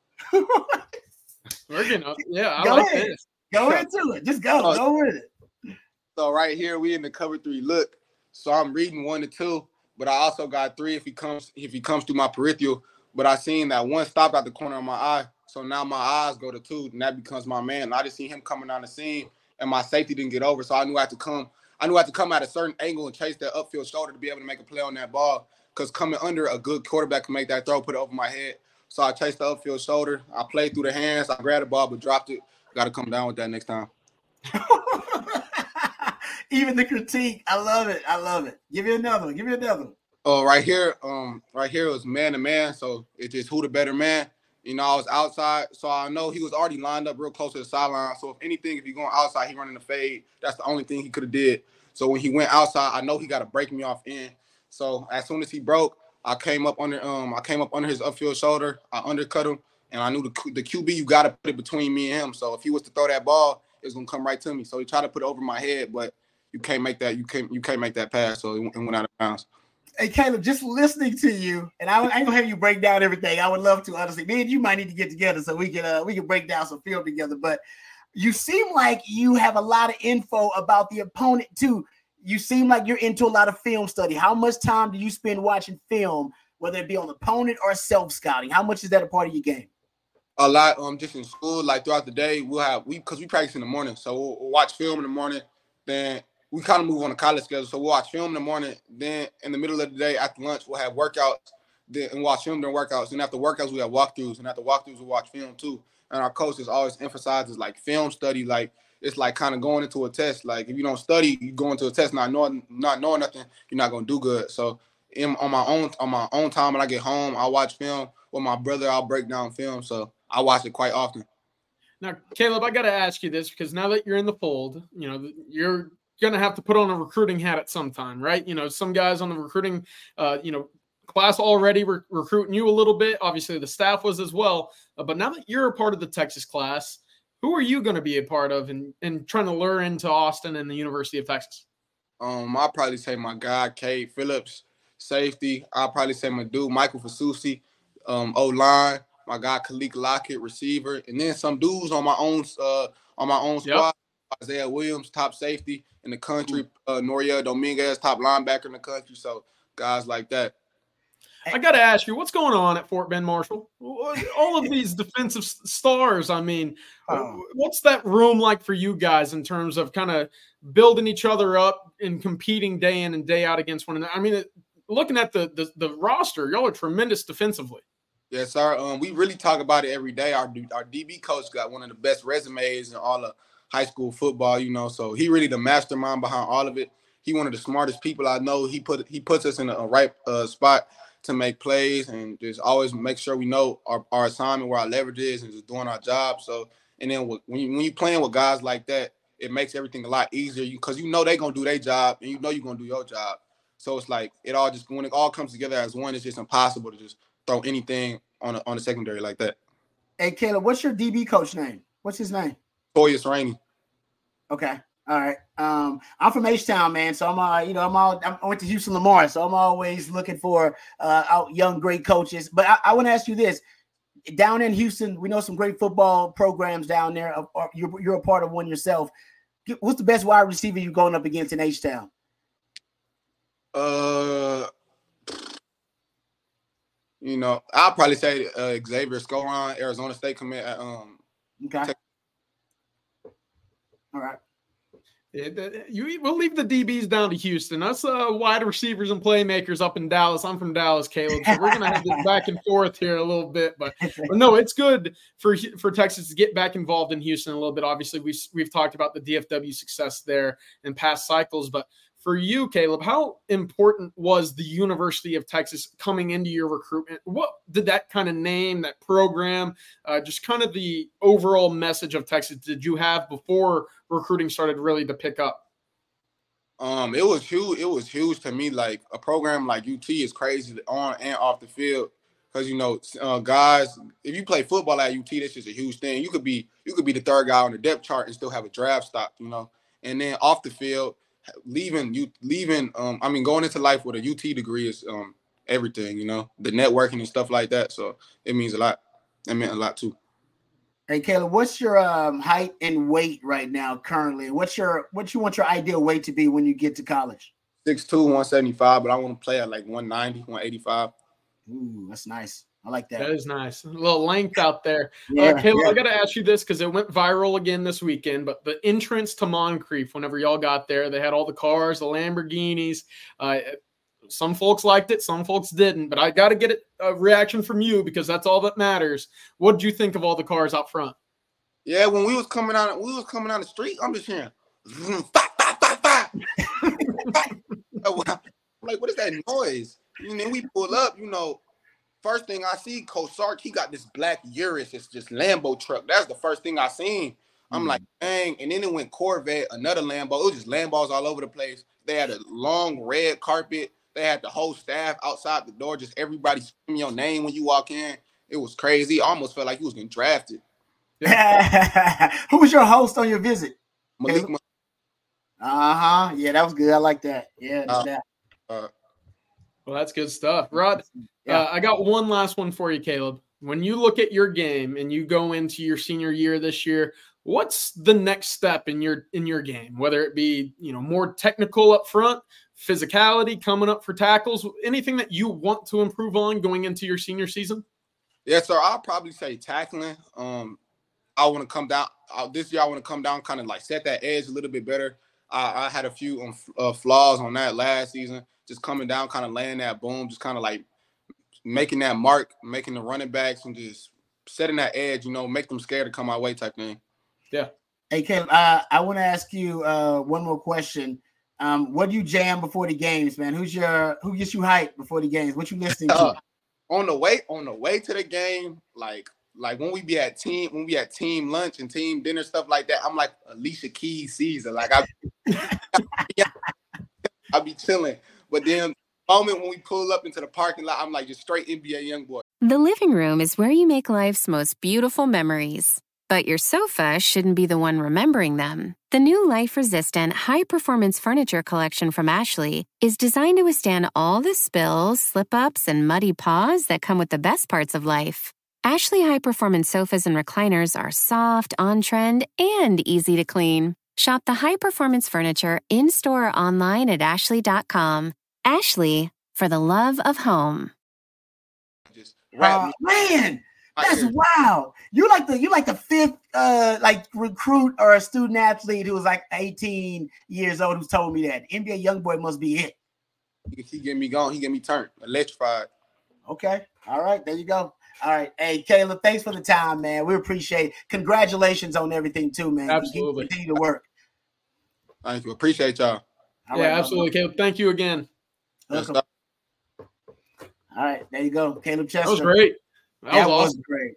Working up. Yeah, I go like ahead. this. Go into it. Just go. Go with it. So right here, we in the cover 3 look. So I'm reading 1 to 2, but I also got 3 if he comes through my peripheral. But I seen that 1 stopped out the corner of my eye. So now my eyes go to 2, and that becomes my man. And I just seen him coming on the scene, and my safety didn't get over. So I knew I had to come at a certain angle and chase that upfield shoulder to be able to make a play on that ball. Because coming under, a good quarterback can make that throw, put it over my head. So I chased the upfield shoulder. I played through the hands. I grabbed the ball, but dropped it. Got to come down with that next time. Even the critique. I love it. I love it. Give me another one. Right here it was man to man. So it's just who the better man. You know, I was outside, so I know he was already lined up real close to the sideline. So if anything, if he's going outside, he running the fade. That's the only thing he could have did. So when he went outside, I know he got to break me off in. So as soon as he broke, I came up under his upfield shoulder. I undercut him, and I knew the QB, you got to put it between me and him. So if he was to throw that ball, it was gonna come right to me. So he tried to put it over my head, but you can't make that. You can't make that pass. So it went out of bounds. Hey, Caleb, just listening to you, and I ain't gonna have you break down everything. I would love to, honestly. Me and you might need to get together so we can break down some film together. But you seem like you have a lot of info about the opponent too. You seem like you're into a lot of film study. How much time do you spend watching film, whether it be on the opponent or self-scouting? How much is that a part of your game? A lot. Just in school, like throughout the day, because we practice in the morning, so we'll watch film in the morning. Then we kind of move on a college schedule, so we'll watch film in the morning. Then in the middle of the day, after lunch, we'll have workouts. Then and watch film during workouts. And after workouts, we have walkthroughs. And after walkthroughs, we watch film too. And our coaches always emphasizes like film study, like it's like kind of going into a test. Like if you don't study, you go into a test not knowing nothing, you're not gonna do good. So on my own time when I get home, I watch film with my brother. I'll break down film, so I watch it quite often. Now, Caleb, I got to ask you this because now that you're in the fold, you know you're going to have to put on a recruiting hat at some time, right? You know, some guys on the recruiting, class already recruiting you a little bit. Obviously, the staff was as well. But now that you're a part of the Texas class, who are you going to be a part of and trying to lure into Austin and the University of Texas? I'll probably say my guy, Cade Phillips, safety. I'll probably say my dude, Michael Fasusi, O-line. My guy, Kalik Lockett, receiver. And then some dudes on my own squad. Yep. Isaiah Williams, top safety in the country. Noriel Dominguez, top linebacker in the country. So guys like that. I got to ask you, what's going on at Fort Bend Marshall? All of these defensive stars, I mean, what's that room like for you guys in terms of kind of building each other up and competing day in and day out against one another? I mean, looking at the roster, y'all are tremendous defensively. Yes, sir. We really talk about it every day. Our DB coach got one of the best resumes in all high school football, you know. So he really the mastermind behind all of it. He one of the smartest people I know. He puts us in a right spot to make plays and just always make sure we know our assignment, where our leverage is, and just doing our job. So, and then when you playing with guys like that, it makes everything a lot easier because you know they're going to do their job and you know you're going to do your job. So it's like when it all comes together as one, it's just impossible to just throw anything on a secondary like that. Hey, Caleb, what's your DB coach name? What's his name? Toyus Rainey. Okay. All right. I'm from H-Town, man. So I went to Houston Lamar, so I'm always looking for young, great coaches. But I want to ask you this. Down in Houston, we know some great football programs down there. You're a part of one yourself. What's the best wide receiver you're going up against in H-Town? You know, I'll probably say Xavier Scoron, Arizona State commit. Okay. All right. We'll leave the DBs down to Houston. Us wide receivers and playmakers up in Dallas. I'm from Dallas, Caleb, so we're going to have this back and forth here a little bit. But no, it's good for Texas to get back involved in Houston a little bit. Obviously, we've talked about the DFW success there in past cycles. But for you, Caleb, how important was the University of Texas coming into your recruitment? What did that kind of name, that program, just kind of the overall message of Texas did you have before recruiting started really to pick up? It was huge. It was huge to me. Like a program like UT is crazy on and off the field because you know, guys, if you play football at UT, that's just a huge thing. You could be the third guy on the depth chart and still have a draft stock, you know. And then off the field, going into life with a UT degree is everything, you know, the networking and stuff like that. So it means a lot. It meant a lot too. Hey, Caleb, what's your height and weight right now currently? What you want your ideal weight to be when you get to college? 6'2", 175, but I want to play at like 190, 185. Ooh, that's nice. I like that. That is nice. A little length out there. Yeah, Caleb, I got to ask you this because it went viral again this weekend, but the entrance to Moncrief, whenever y'all got there, they had all the cars, the Lamborghinis. Some folks liked it, some folks didn't, but I got to get a reaction from you because that's all that matters. What did you think of all the cars out front? Yeah, when we was coming down the street, I'm just hearing, I'm like, what is that noise? And then we pull up, you know, first thing I see, Coach Sark, he got this black Urus. It's just Lambo truck. That's the first thing I seen. I'm like, dang. And then it went Corvette, another Lambo. It was just Lambos all over the place. They had a long red carpet. They had the whole staff outside the door. Just everybody screaming your name when you walk in. It was crazy. I almost felt like you was getting drafted. Who was your host on your visit? Malik. Yeah, that was good. I like that. Yeah, well, that's good stuff. Rod, I got one last one for you, Caleb. When you look at your game and you go into your senior year this year, what's the next step in your game? Whether it be, you know, more technical up front, physicality, coming up for tackles, anything that you want to improve on going into your senior season? Yeah, so I'll probably say tackling. I want to come down this year. I want to come down, kind of like set that edge a little bit better. I had a few flaws on that last season. Just coming down, kind of laying that boom, just kind of like making that mark, making the running backs and just setting that edge, you know, make them scared to come my way type thing. Yeah. Hey, Caleb, I want to ask you one more question. What do you jam before the games, man? Who gets you hyped before the games? What you listening to? On the way to the game, like when we be at team lunch and team dinner, stuff like that, I'm like Alicia Keys Caesar. Like I be chilling. But then the moment when we pull up into the parking lot, I'm like just straight NBA young boy. The living room is where you make life's most beautiful memories. But your sofa shouldn't be the one remembering them. The new life-resistant, high-performance furniture collection from Ashley is designed to withstand all the spills, slip-ups, and muddy paws that come with the best parts of life. Ashley high-performance sofas and recliners are soft, on-trend, and easy to clean. Shop the high-performance furniture in-store or online at ashley.com. Ashley, for the love of home. Just Man, that's wild. You like the fifth recruit or a student athlete who was like 18 years old who's told me that. NBA YoungBoy must be it. He get me going. He get me turned, electrified. Okay. All right. There you go. All right. Hey, Caleb, thanks for the time, man. We appreciate it. Congratulations on everything, too, man. Absolutely. Continue to work. Thank you. Appreciate y'all. Absolutely, Caleb. Thank you again. Welcome. All right. There you go. Caleb Chester. That was great. That was awesome. Great.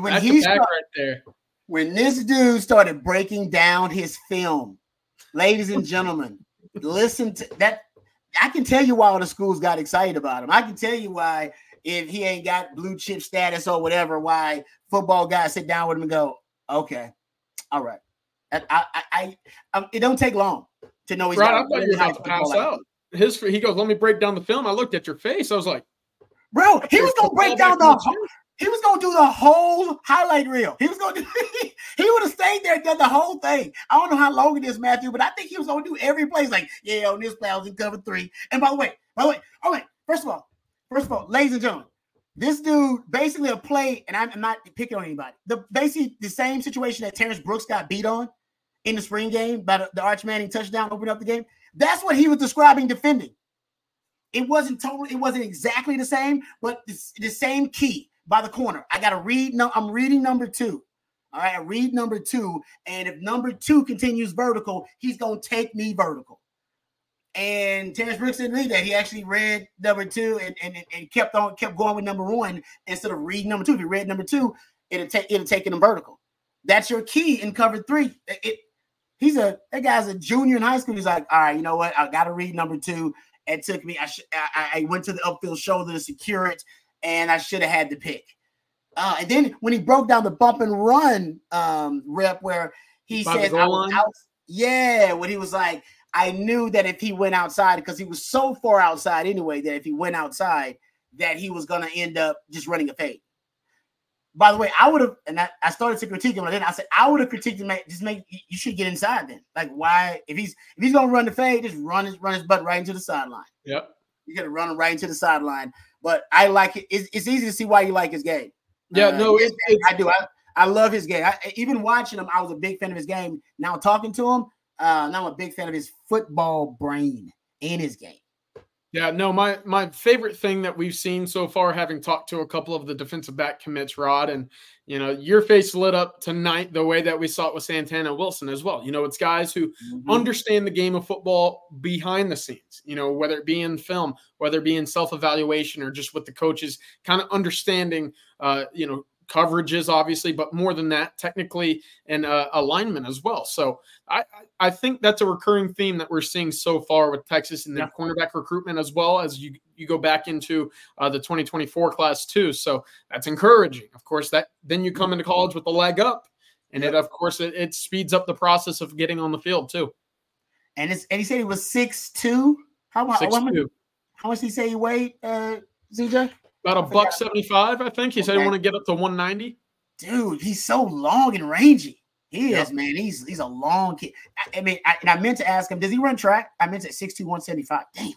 When this dude started breaking down his film, ladies and gentlemen, listen to that. I can tell you why all the schools got excited about him. I can tell you why, if he ain't got blue chip status or whatever, why football guys sit down with him and go, okay, all right. It don't take long to know he's right. I thought you were about to pass out. He goes, let me break down the film. I looked at your face. I was like, bro, he was gonna break down he was gonna do the whole highlight reel. He was gonna do he would have stayed there and done the whole thing. I don't know how long it is, Matthew, but I think he was gonna do every play. He's like, yeah, on this play, I was in cover 3. And by the way, first of all, ladies and gentlemen, this dude basically a play, and I'm not picking on anybody. Basically the same situation that Terrence Brooks got beat on in the spring game by the Arch Manning touchdown, opened up the game. That's what he was describing defending. It wasn't exactly the same, but the same key by the corner. I got to read. No, I'm reading number 2. All right, I read number 2, and if number 2 continues vertical, he's gonna take me vertical. And Terrence Brooks didn't read that. He actually read number 2 and kept going with number 1 instead of reading number 2. If he read number 2, it'll take him vertical. That's your key in cover 3. That guy's a junior in high school. He's like, all right, you know what? I got to read number 2. It took me. I went to the upfield shoulder to secure it, and I should have had the pick. And then when he broke down the bump and run rep, where he said, when he was like, I knew that if he went outside, because he was so far outside anyway, that if he went outside, that he was going to end up just running a fade. By the way, I would have, and I started to critique him, and then I said, I would have critiqued him, you should get inside then. Like, why, if he's going to run the fade, just run his butt right into the sideline. Yep. You got to run him right into the sideline. But I like it. It's easy to see why you like his game. Yeah, I do. I love his game. Even watching him, I was a big fan of his game. Now talking to him, now I'm a big fan of his football brain in his game. Yeah, no, my favorite thing that we've seen so far, having talked to a couple of the defensive back commits, Rod, and, your face lit up tonight the way that we saw it with Santana Wilson as well. It's guys who understand the game of football behind the scenes, whether it be in film, whether it be in self-evaluation, or just with the coaches kind of understanding, coverages, obviously, but more than that, technically, and alignment as well. So I think that's a recurring theme that we're seeing so far with Texas and their cornerback recruitment, as well as you go back into the 2024 class too. So that's encouraging. Of course, then you come into college with a leg up, and it speeds up the process of getting on the field too. And he said he was 6'2". How much did he say he weighed, CJ? About $175, I think. He said he wanted to get up to 190. Dude, he's so long and rangy. He is, man. He's a long kid. I mean, I meant to ask him, does he run track? I meant at 6'2", 175. Damn.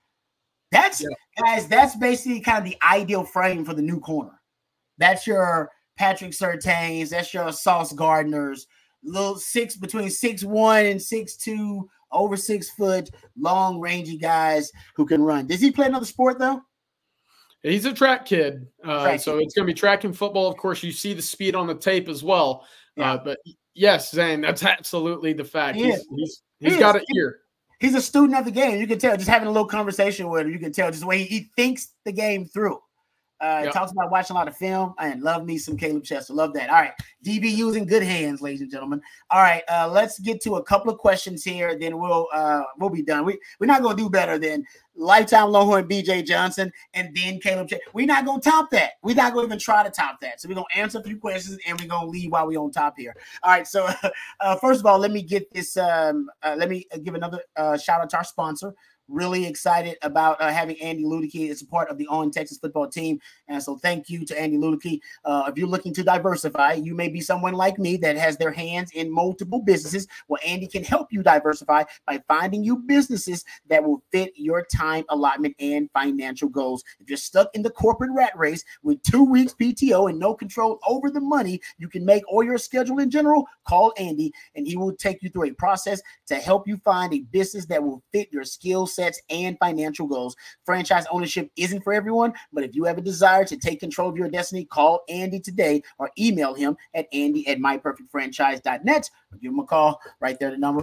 That's basically kind of the ideal frame for the new corner. That's your Patrick Surtains. That's your Sauce Gardners. Between 6'1" and 6'2", over 6 foot, long, rangy guys who can run. Does he play another sport, though? He's a track kid, so it's going to be track and football. Of course, you see the speed on the tape as well. Yeah. But yes, Zane, that's absolutely the fact. He's got an ear. He's a student of the game. You can tell, just having a little conversation with him, you can tell just the way he thinks the game through. Talks about watching a lot of film, and love me some Caleb Chester. Love that. All right. DBU's in good hands, ladies and gentlemen. All right. Let's get to a couple of questions here. Then we'll be done. We're not going to do better than lifetime Longhorn BJ Johnson and then Caleb Chester. We're not going to top that. We're not going to even try to top that. So we're going to answer a few questions, and we're going to leave while we're on top here. All right. So first of all, let me get this. Let me give another shout out to our sponsor. Really excited about having Andy Ludicky as a part of the On Texas football team. And so thank you to Andy Ludicky. If you're looking to diversify, you may be someone like me that has their hands in multiple businesses. Well, Andy can help you diversify by finding you businesses that will fit your time allotment and financial goals. If you're stuck in the corporate rat race with 2 weeks PTO and no control over the money you can make or your schedule in general, call Andy and he will take you through a process to help you find a business that will fit your skills, sets and financial goals. Franchise ownership isn't for everyone, but if you have a desire to take control of your destiny, call Andy today or email him at andy@myperfectfranchise.net or give him a call right there, the number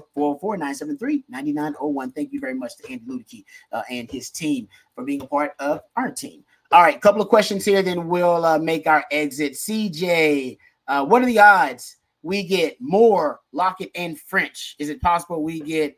404-973-9901. Thank you very much to Andy Ludicky and his team for being a part of our team. All right, couple of questions here, then we'll make our exit. CJ, what are the odds we get Moore, Lockett, and French? Is it possible we get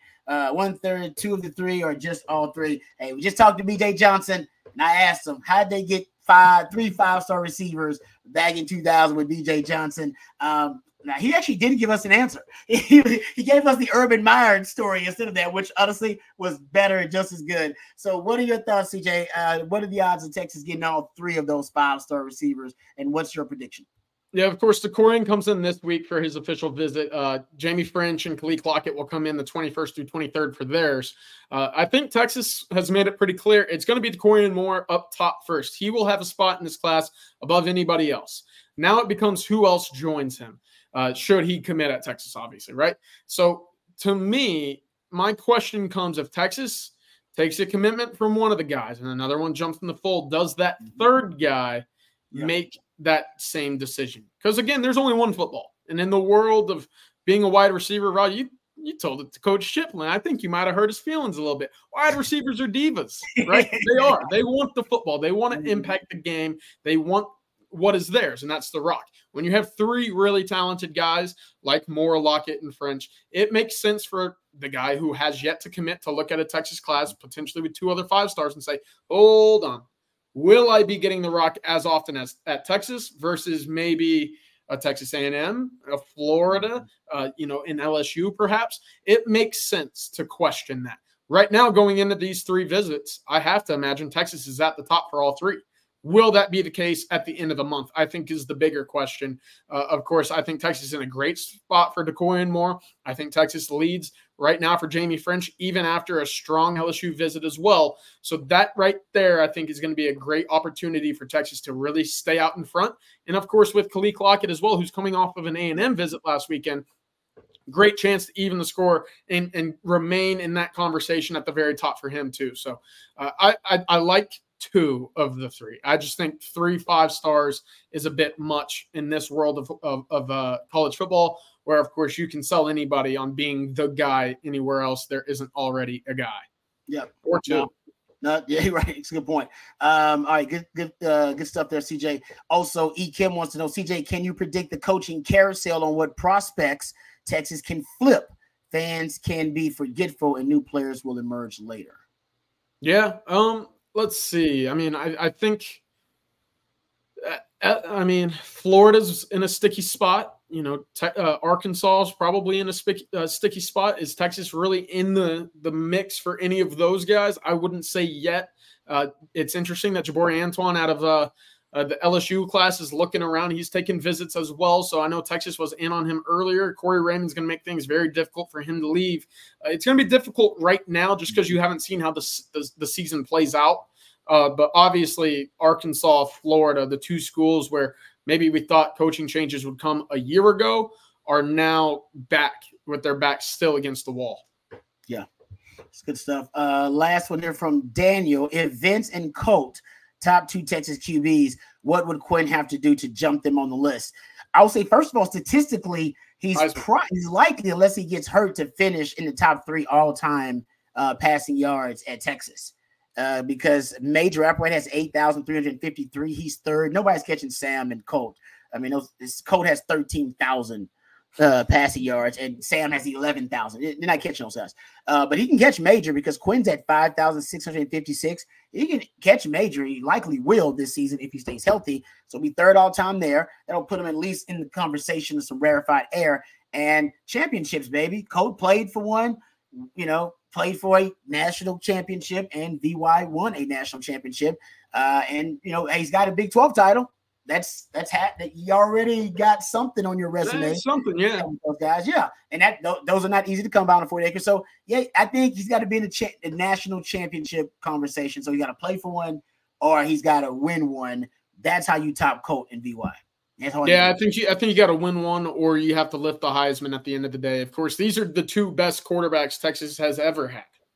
1/3, 2 of the 3, or just all 3? Hey, we just talked to BJ Johnson, and I asked him, how'd they get 3 5-star receivers back in 2000 with BJ Johnson? Now, he actually didn't give us an answer. He gave us the Urban Meyer story instead of that, which honestly was better and just as good. So what are your thoughts, CJ? What are the odds of Texas getting all 3 of those 5-star receivers, and what's your prediction? Yeah, of course, DeCorian comes in this week for his official visit. Jamie French and Khalil Lockett will come in the 21st through 23rd for theirs. I think Texas has made it pretty clear it's going to be DeCorian Moore up top first. He will have a spot in this class above anybody else. Now it becomes who else joins him. Should he commit at Texas, obviously, right? So to me, my question comes if Texas takes a commitment from one of the guys and another one jumps in the fold, does that third guy make that same decision? Because, again, there's only one football. And in the world of being a wide receiver, Rod, you told it to Coach Shipley. I think you might have hurt his feelings a little bit. Wide receivers are divas, right? They are. They want the football. They want to impact the game. They want what is theirs, and that's the rock. When you have 3 really talented guys like Moore, Lockett, and French, it makes sense for the guy who has yet to commit to look at a Texas class, potentially with 2 other 5-stars, and say, hold on, will I be getting the rock as often as at Texas versus maybe a Texas A&M, a Florida, in LSU perhaps? It makes sense to question that. Right now, going into these 3 visits, I have to imagine Texas is at the top for all 3. Will that be the case at the end of the month? I think is the bigger question. Of course, I think Texas is in a great spot for DeCorian Moore. I think Texas leads right now for Jamie French, even after a strong LSU visit as well. So that right there, I think, is going to be a great opportunity for Texas to really stay out in front. And, of course, with Khalil Lockett as well, who's coming off of an A&M visit last weekend, great chance to even the score and remain in that conversation at the very top for him too. So I like 2 of the 3. I just think 3 5-stars is a bit much in this world of college football, where, of course, you can sell anybody on being the guy anywhere else there isn't already a guy. Yeah. Or 2. No, yeah, right. It's a good point. All right, good stuff there, CJ. Also, E. Kim wants to know, CJ, can you predict the coaching carousel on what prospects Texas can flip? Fans can be forgetful and new players will emerge later. Yeah. Let's see. I mean, I think Florida's in a sticky spot. Arkansas is probably in a sticky spot. Is Texas really in the mix for any of those guys? I wouldn't say yet. It's interesting that Jabari Antoine out of the LSU class is looking around. He's taking visits as well. So I know Texas was in on him earlier. Corey Raymond's going to make things very difficult for him to leave. It's going to be difficult right now just because you haven't seen how the season plays out. But obviously Arkansas, Florida, the 2 schools where maybe we thought coaching changes would come a year ago are now back with their backs still against the wall. Yeah, it's good stuff. Last one here from Daniel. If Vince and Colt, top 2 Texas QBs, what would Quinn have to do to jump them on the list? I would say, first of all, statistically, he's likely, unless he gets hurt, to finish in the top 3 all-time passing yards at Texas. Because Major Applewhite has 8,353. He's 3rd. Nobody's catching Sam and Colt. I mean, Colt has 13,000 passing yards, and Sam has 11,000. They're not catching those guys. But he can catch Major because Quinn's at 5,656. He can catch Major. He likely will this season if he stays healthy. So he'll be 3rd all-time there. That'll put him at least in the conversation of some rarefied air. And championships, baby. Colt played for one, played for a national championship, and VY won a national championship. And he's got a Big 12 title. That's that you already got something on your resume. That's something, yeah. Those guys, yeah. And those are not easy to come by on a 40 acre. So yeah, I think he's got to be in the national championship conversation. So he got to play for one, or he's got to win one. That's how you top Colt and VY. I think you got to win one, or you have to lift the Heisman at the end of the day. Of course, these are the 2 best quarterbacks Texas has ever had,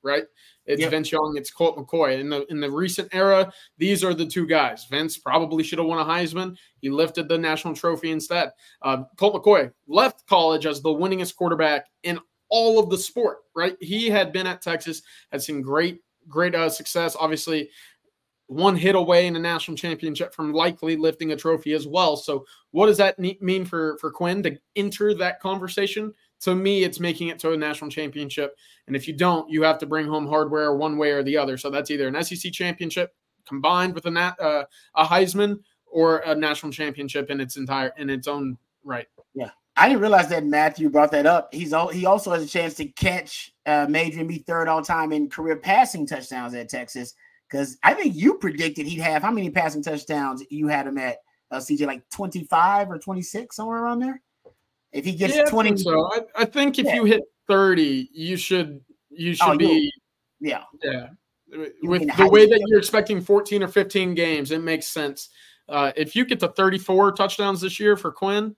right? It's Vince Young, it's Colt McCoy. In the recent era, these are the two guys. Vince probably should have won a Heisman. He lifted the national trophy instead. Colt McCoy left college as the winningest quarterback in all of the sport, right? He had been at Texas, had seen great success. Obviously, one hit away in a national championship from likely lifting a trophy as well. So what does that mean for Quinn to enter that conversation? To me, it's making it to a national championship. And if you don't, you have to bring home hardware one way or the other. So that's either an SEC championship combined with a Heisman or a national championship in its own right. Yeah. I didn't realize that Matthew brought that up. He also has a chance to catch major and be third all time in career passing touchdowns at Texas. Because I think you predicted he'd have how many passing touchdowns you had him at, CJ, like 25 or 26, somewhere around there? If he gets 20. I think if you hit 30, you should be. Yeah. With the way that you're expecting 14 or 15 games, it makes sense. If you get to 34 touchdowns this year for Quinn,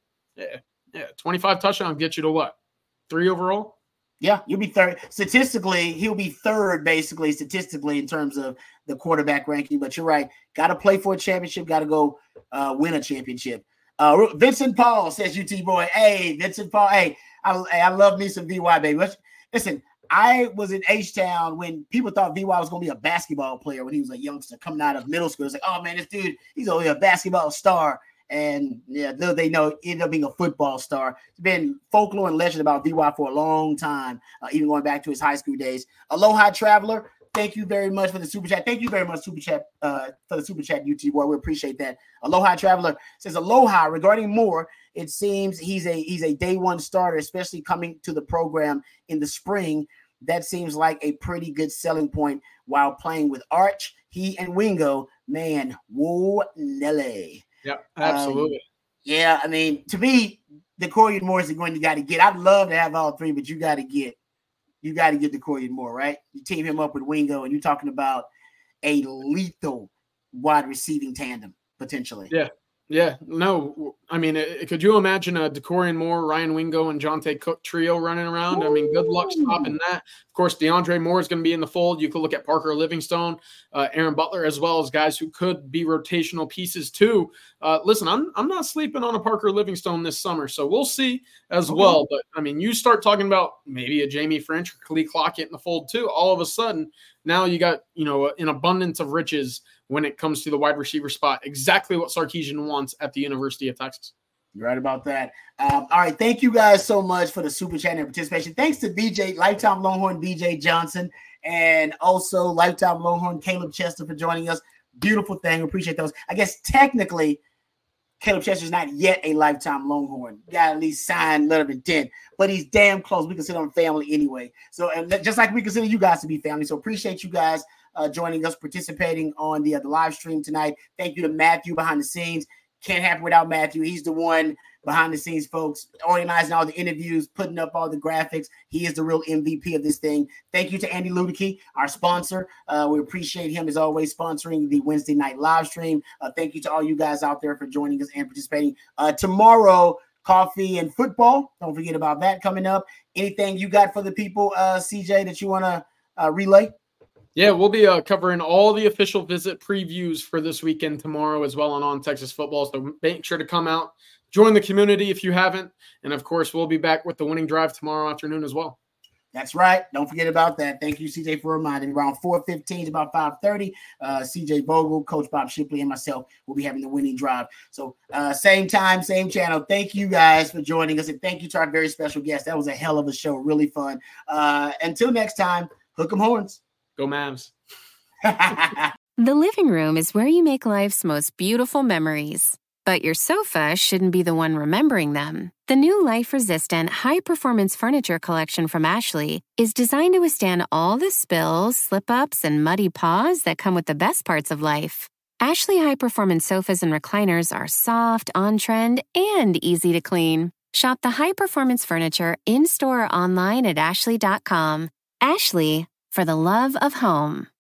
25 touchdowns get you to what? 3 overall? Yeah, you'll be third. Statistically, he'll be third, basically, in terms of the quarterback ranking. But you're right. Got to play for a championship. Got to go win a championship. Vincent Paul says, UT boy. Hey, Vincent Paul. Hey, I love me some VY, baby. Listen, I was in H-Town when people thought VY was going to be a basketball player when he was a youngster coming out of middle school. It's like, oh, man, this dude, he's only a basketball star. And little they know, ended up being a football star. It's been folklore and legend about VY for a long time, even going back to his high school days. Aloha Traveler, thank you very much for the super chat. Thank you very much, super chat, for the super chat, UT boy. We appreciate that. Aloha Traveler says, aloha. Regarding Moore, it seems he's a day one starter, especially coming to the program in the spring. That seems like a pretty good selling point while playing with Arch. He and Wingo, man, whoa, Nelly. Yeah, absolutely. I mean, to me, the Corian Moore is the one you got to get. I'd love to have all three, but you got to get the Corian Moore, right? You team him up with Wingo, and you're talking about a lethal wide receiving tandem potentially. Yeah. No, I mean, could you imagine a DeCorian Moore, Ryan Wingo, and Jonte Cook trio running around? I mean, good luck stopping that. Of course, DeAndre Moore is going to be in the fold. You could look at Parker Livingstone, Aaron Butler, as well as guys who could be rotational pieces too. Listen, I'm not sleeping on a Parker Livingstone this summer, so we'll see as well. But, I mean, you start talking about maybe a Jamie French or Khalil Clockett in the fold too. All of a sudden, now you got, an abundance of riches when it comes to the wide receiver spot, exactly what Sarkisian wants at the University of Texas. You're right about that. All right. Thank you guys so much for the super chat and participation. Thanks to BJ, lifetime Longhorn BJ Johnson, and also lifetime Longhorn Caleb Chester for joining us. Beautiful thing. Appreciate those. I guess technically Caleb Chester's not yet a lifetime Longhorn. Got at least signed letter of intent, but he's damn close. We consider him family anyway. So, and just like we consider you guys to be family. So appreciate you guys joining us, participating on the live stream tonight. Thank you to Matthew behind the scenes. Can't happen without Matthew. He's the one behind the scenes, folks, organizing all the interviews, putting up all the graphics. He is the real MVP of this thing. Thank you to Andy Ludicky, our sponsor. We appreciate him as always sponsoring the Wednesday night live stream. Thank you to all you guys out there for joining us and participating. Tomorrow, coffee and football. Don't forget about that coming up. Anything you got for the people, CJ, that you want to relay? Yeah, we'll be covering all the official visit previews for this weekend tomorrow as well on Texas Football. So make sure to come out, join the community if you haven't. And, of course, we'll be back with the winning drive tomorrow afternoon as well. That's right. Don't forget about that. Thank you, CJ, for reminding me. Around 4:15 to about 5:30, CJ Vogel, Coach Bob Shipley, and myself will be having the winning drive. So same time, same channel. Thank you guys for joining us. And thank you to our very special guest. That was a hell of a show. Really fun. Until next time, hook 'em horns. Go Mavs. The living room is where you make life's most beautiful memories. But your sofa shouldn't be the one remembering them. The new life-resistant, high-performance furniture collection from Ashley is designed to withstand all the spills, slip-ups, and muddy paws that come with the best parts of life. Ashley high-performance sofas and recliners are soft, on-trend, and easy to clean. Shop the high-performance furniture in-store or online at ashley.com. Ashley, for the love of home.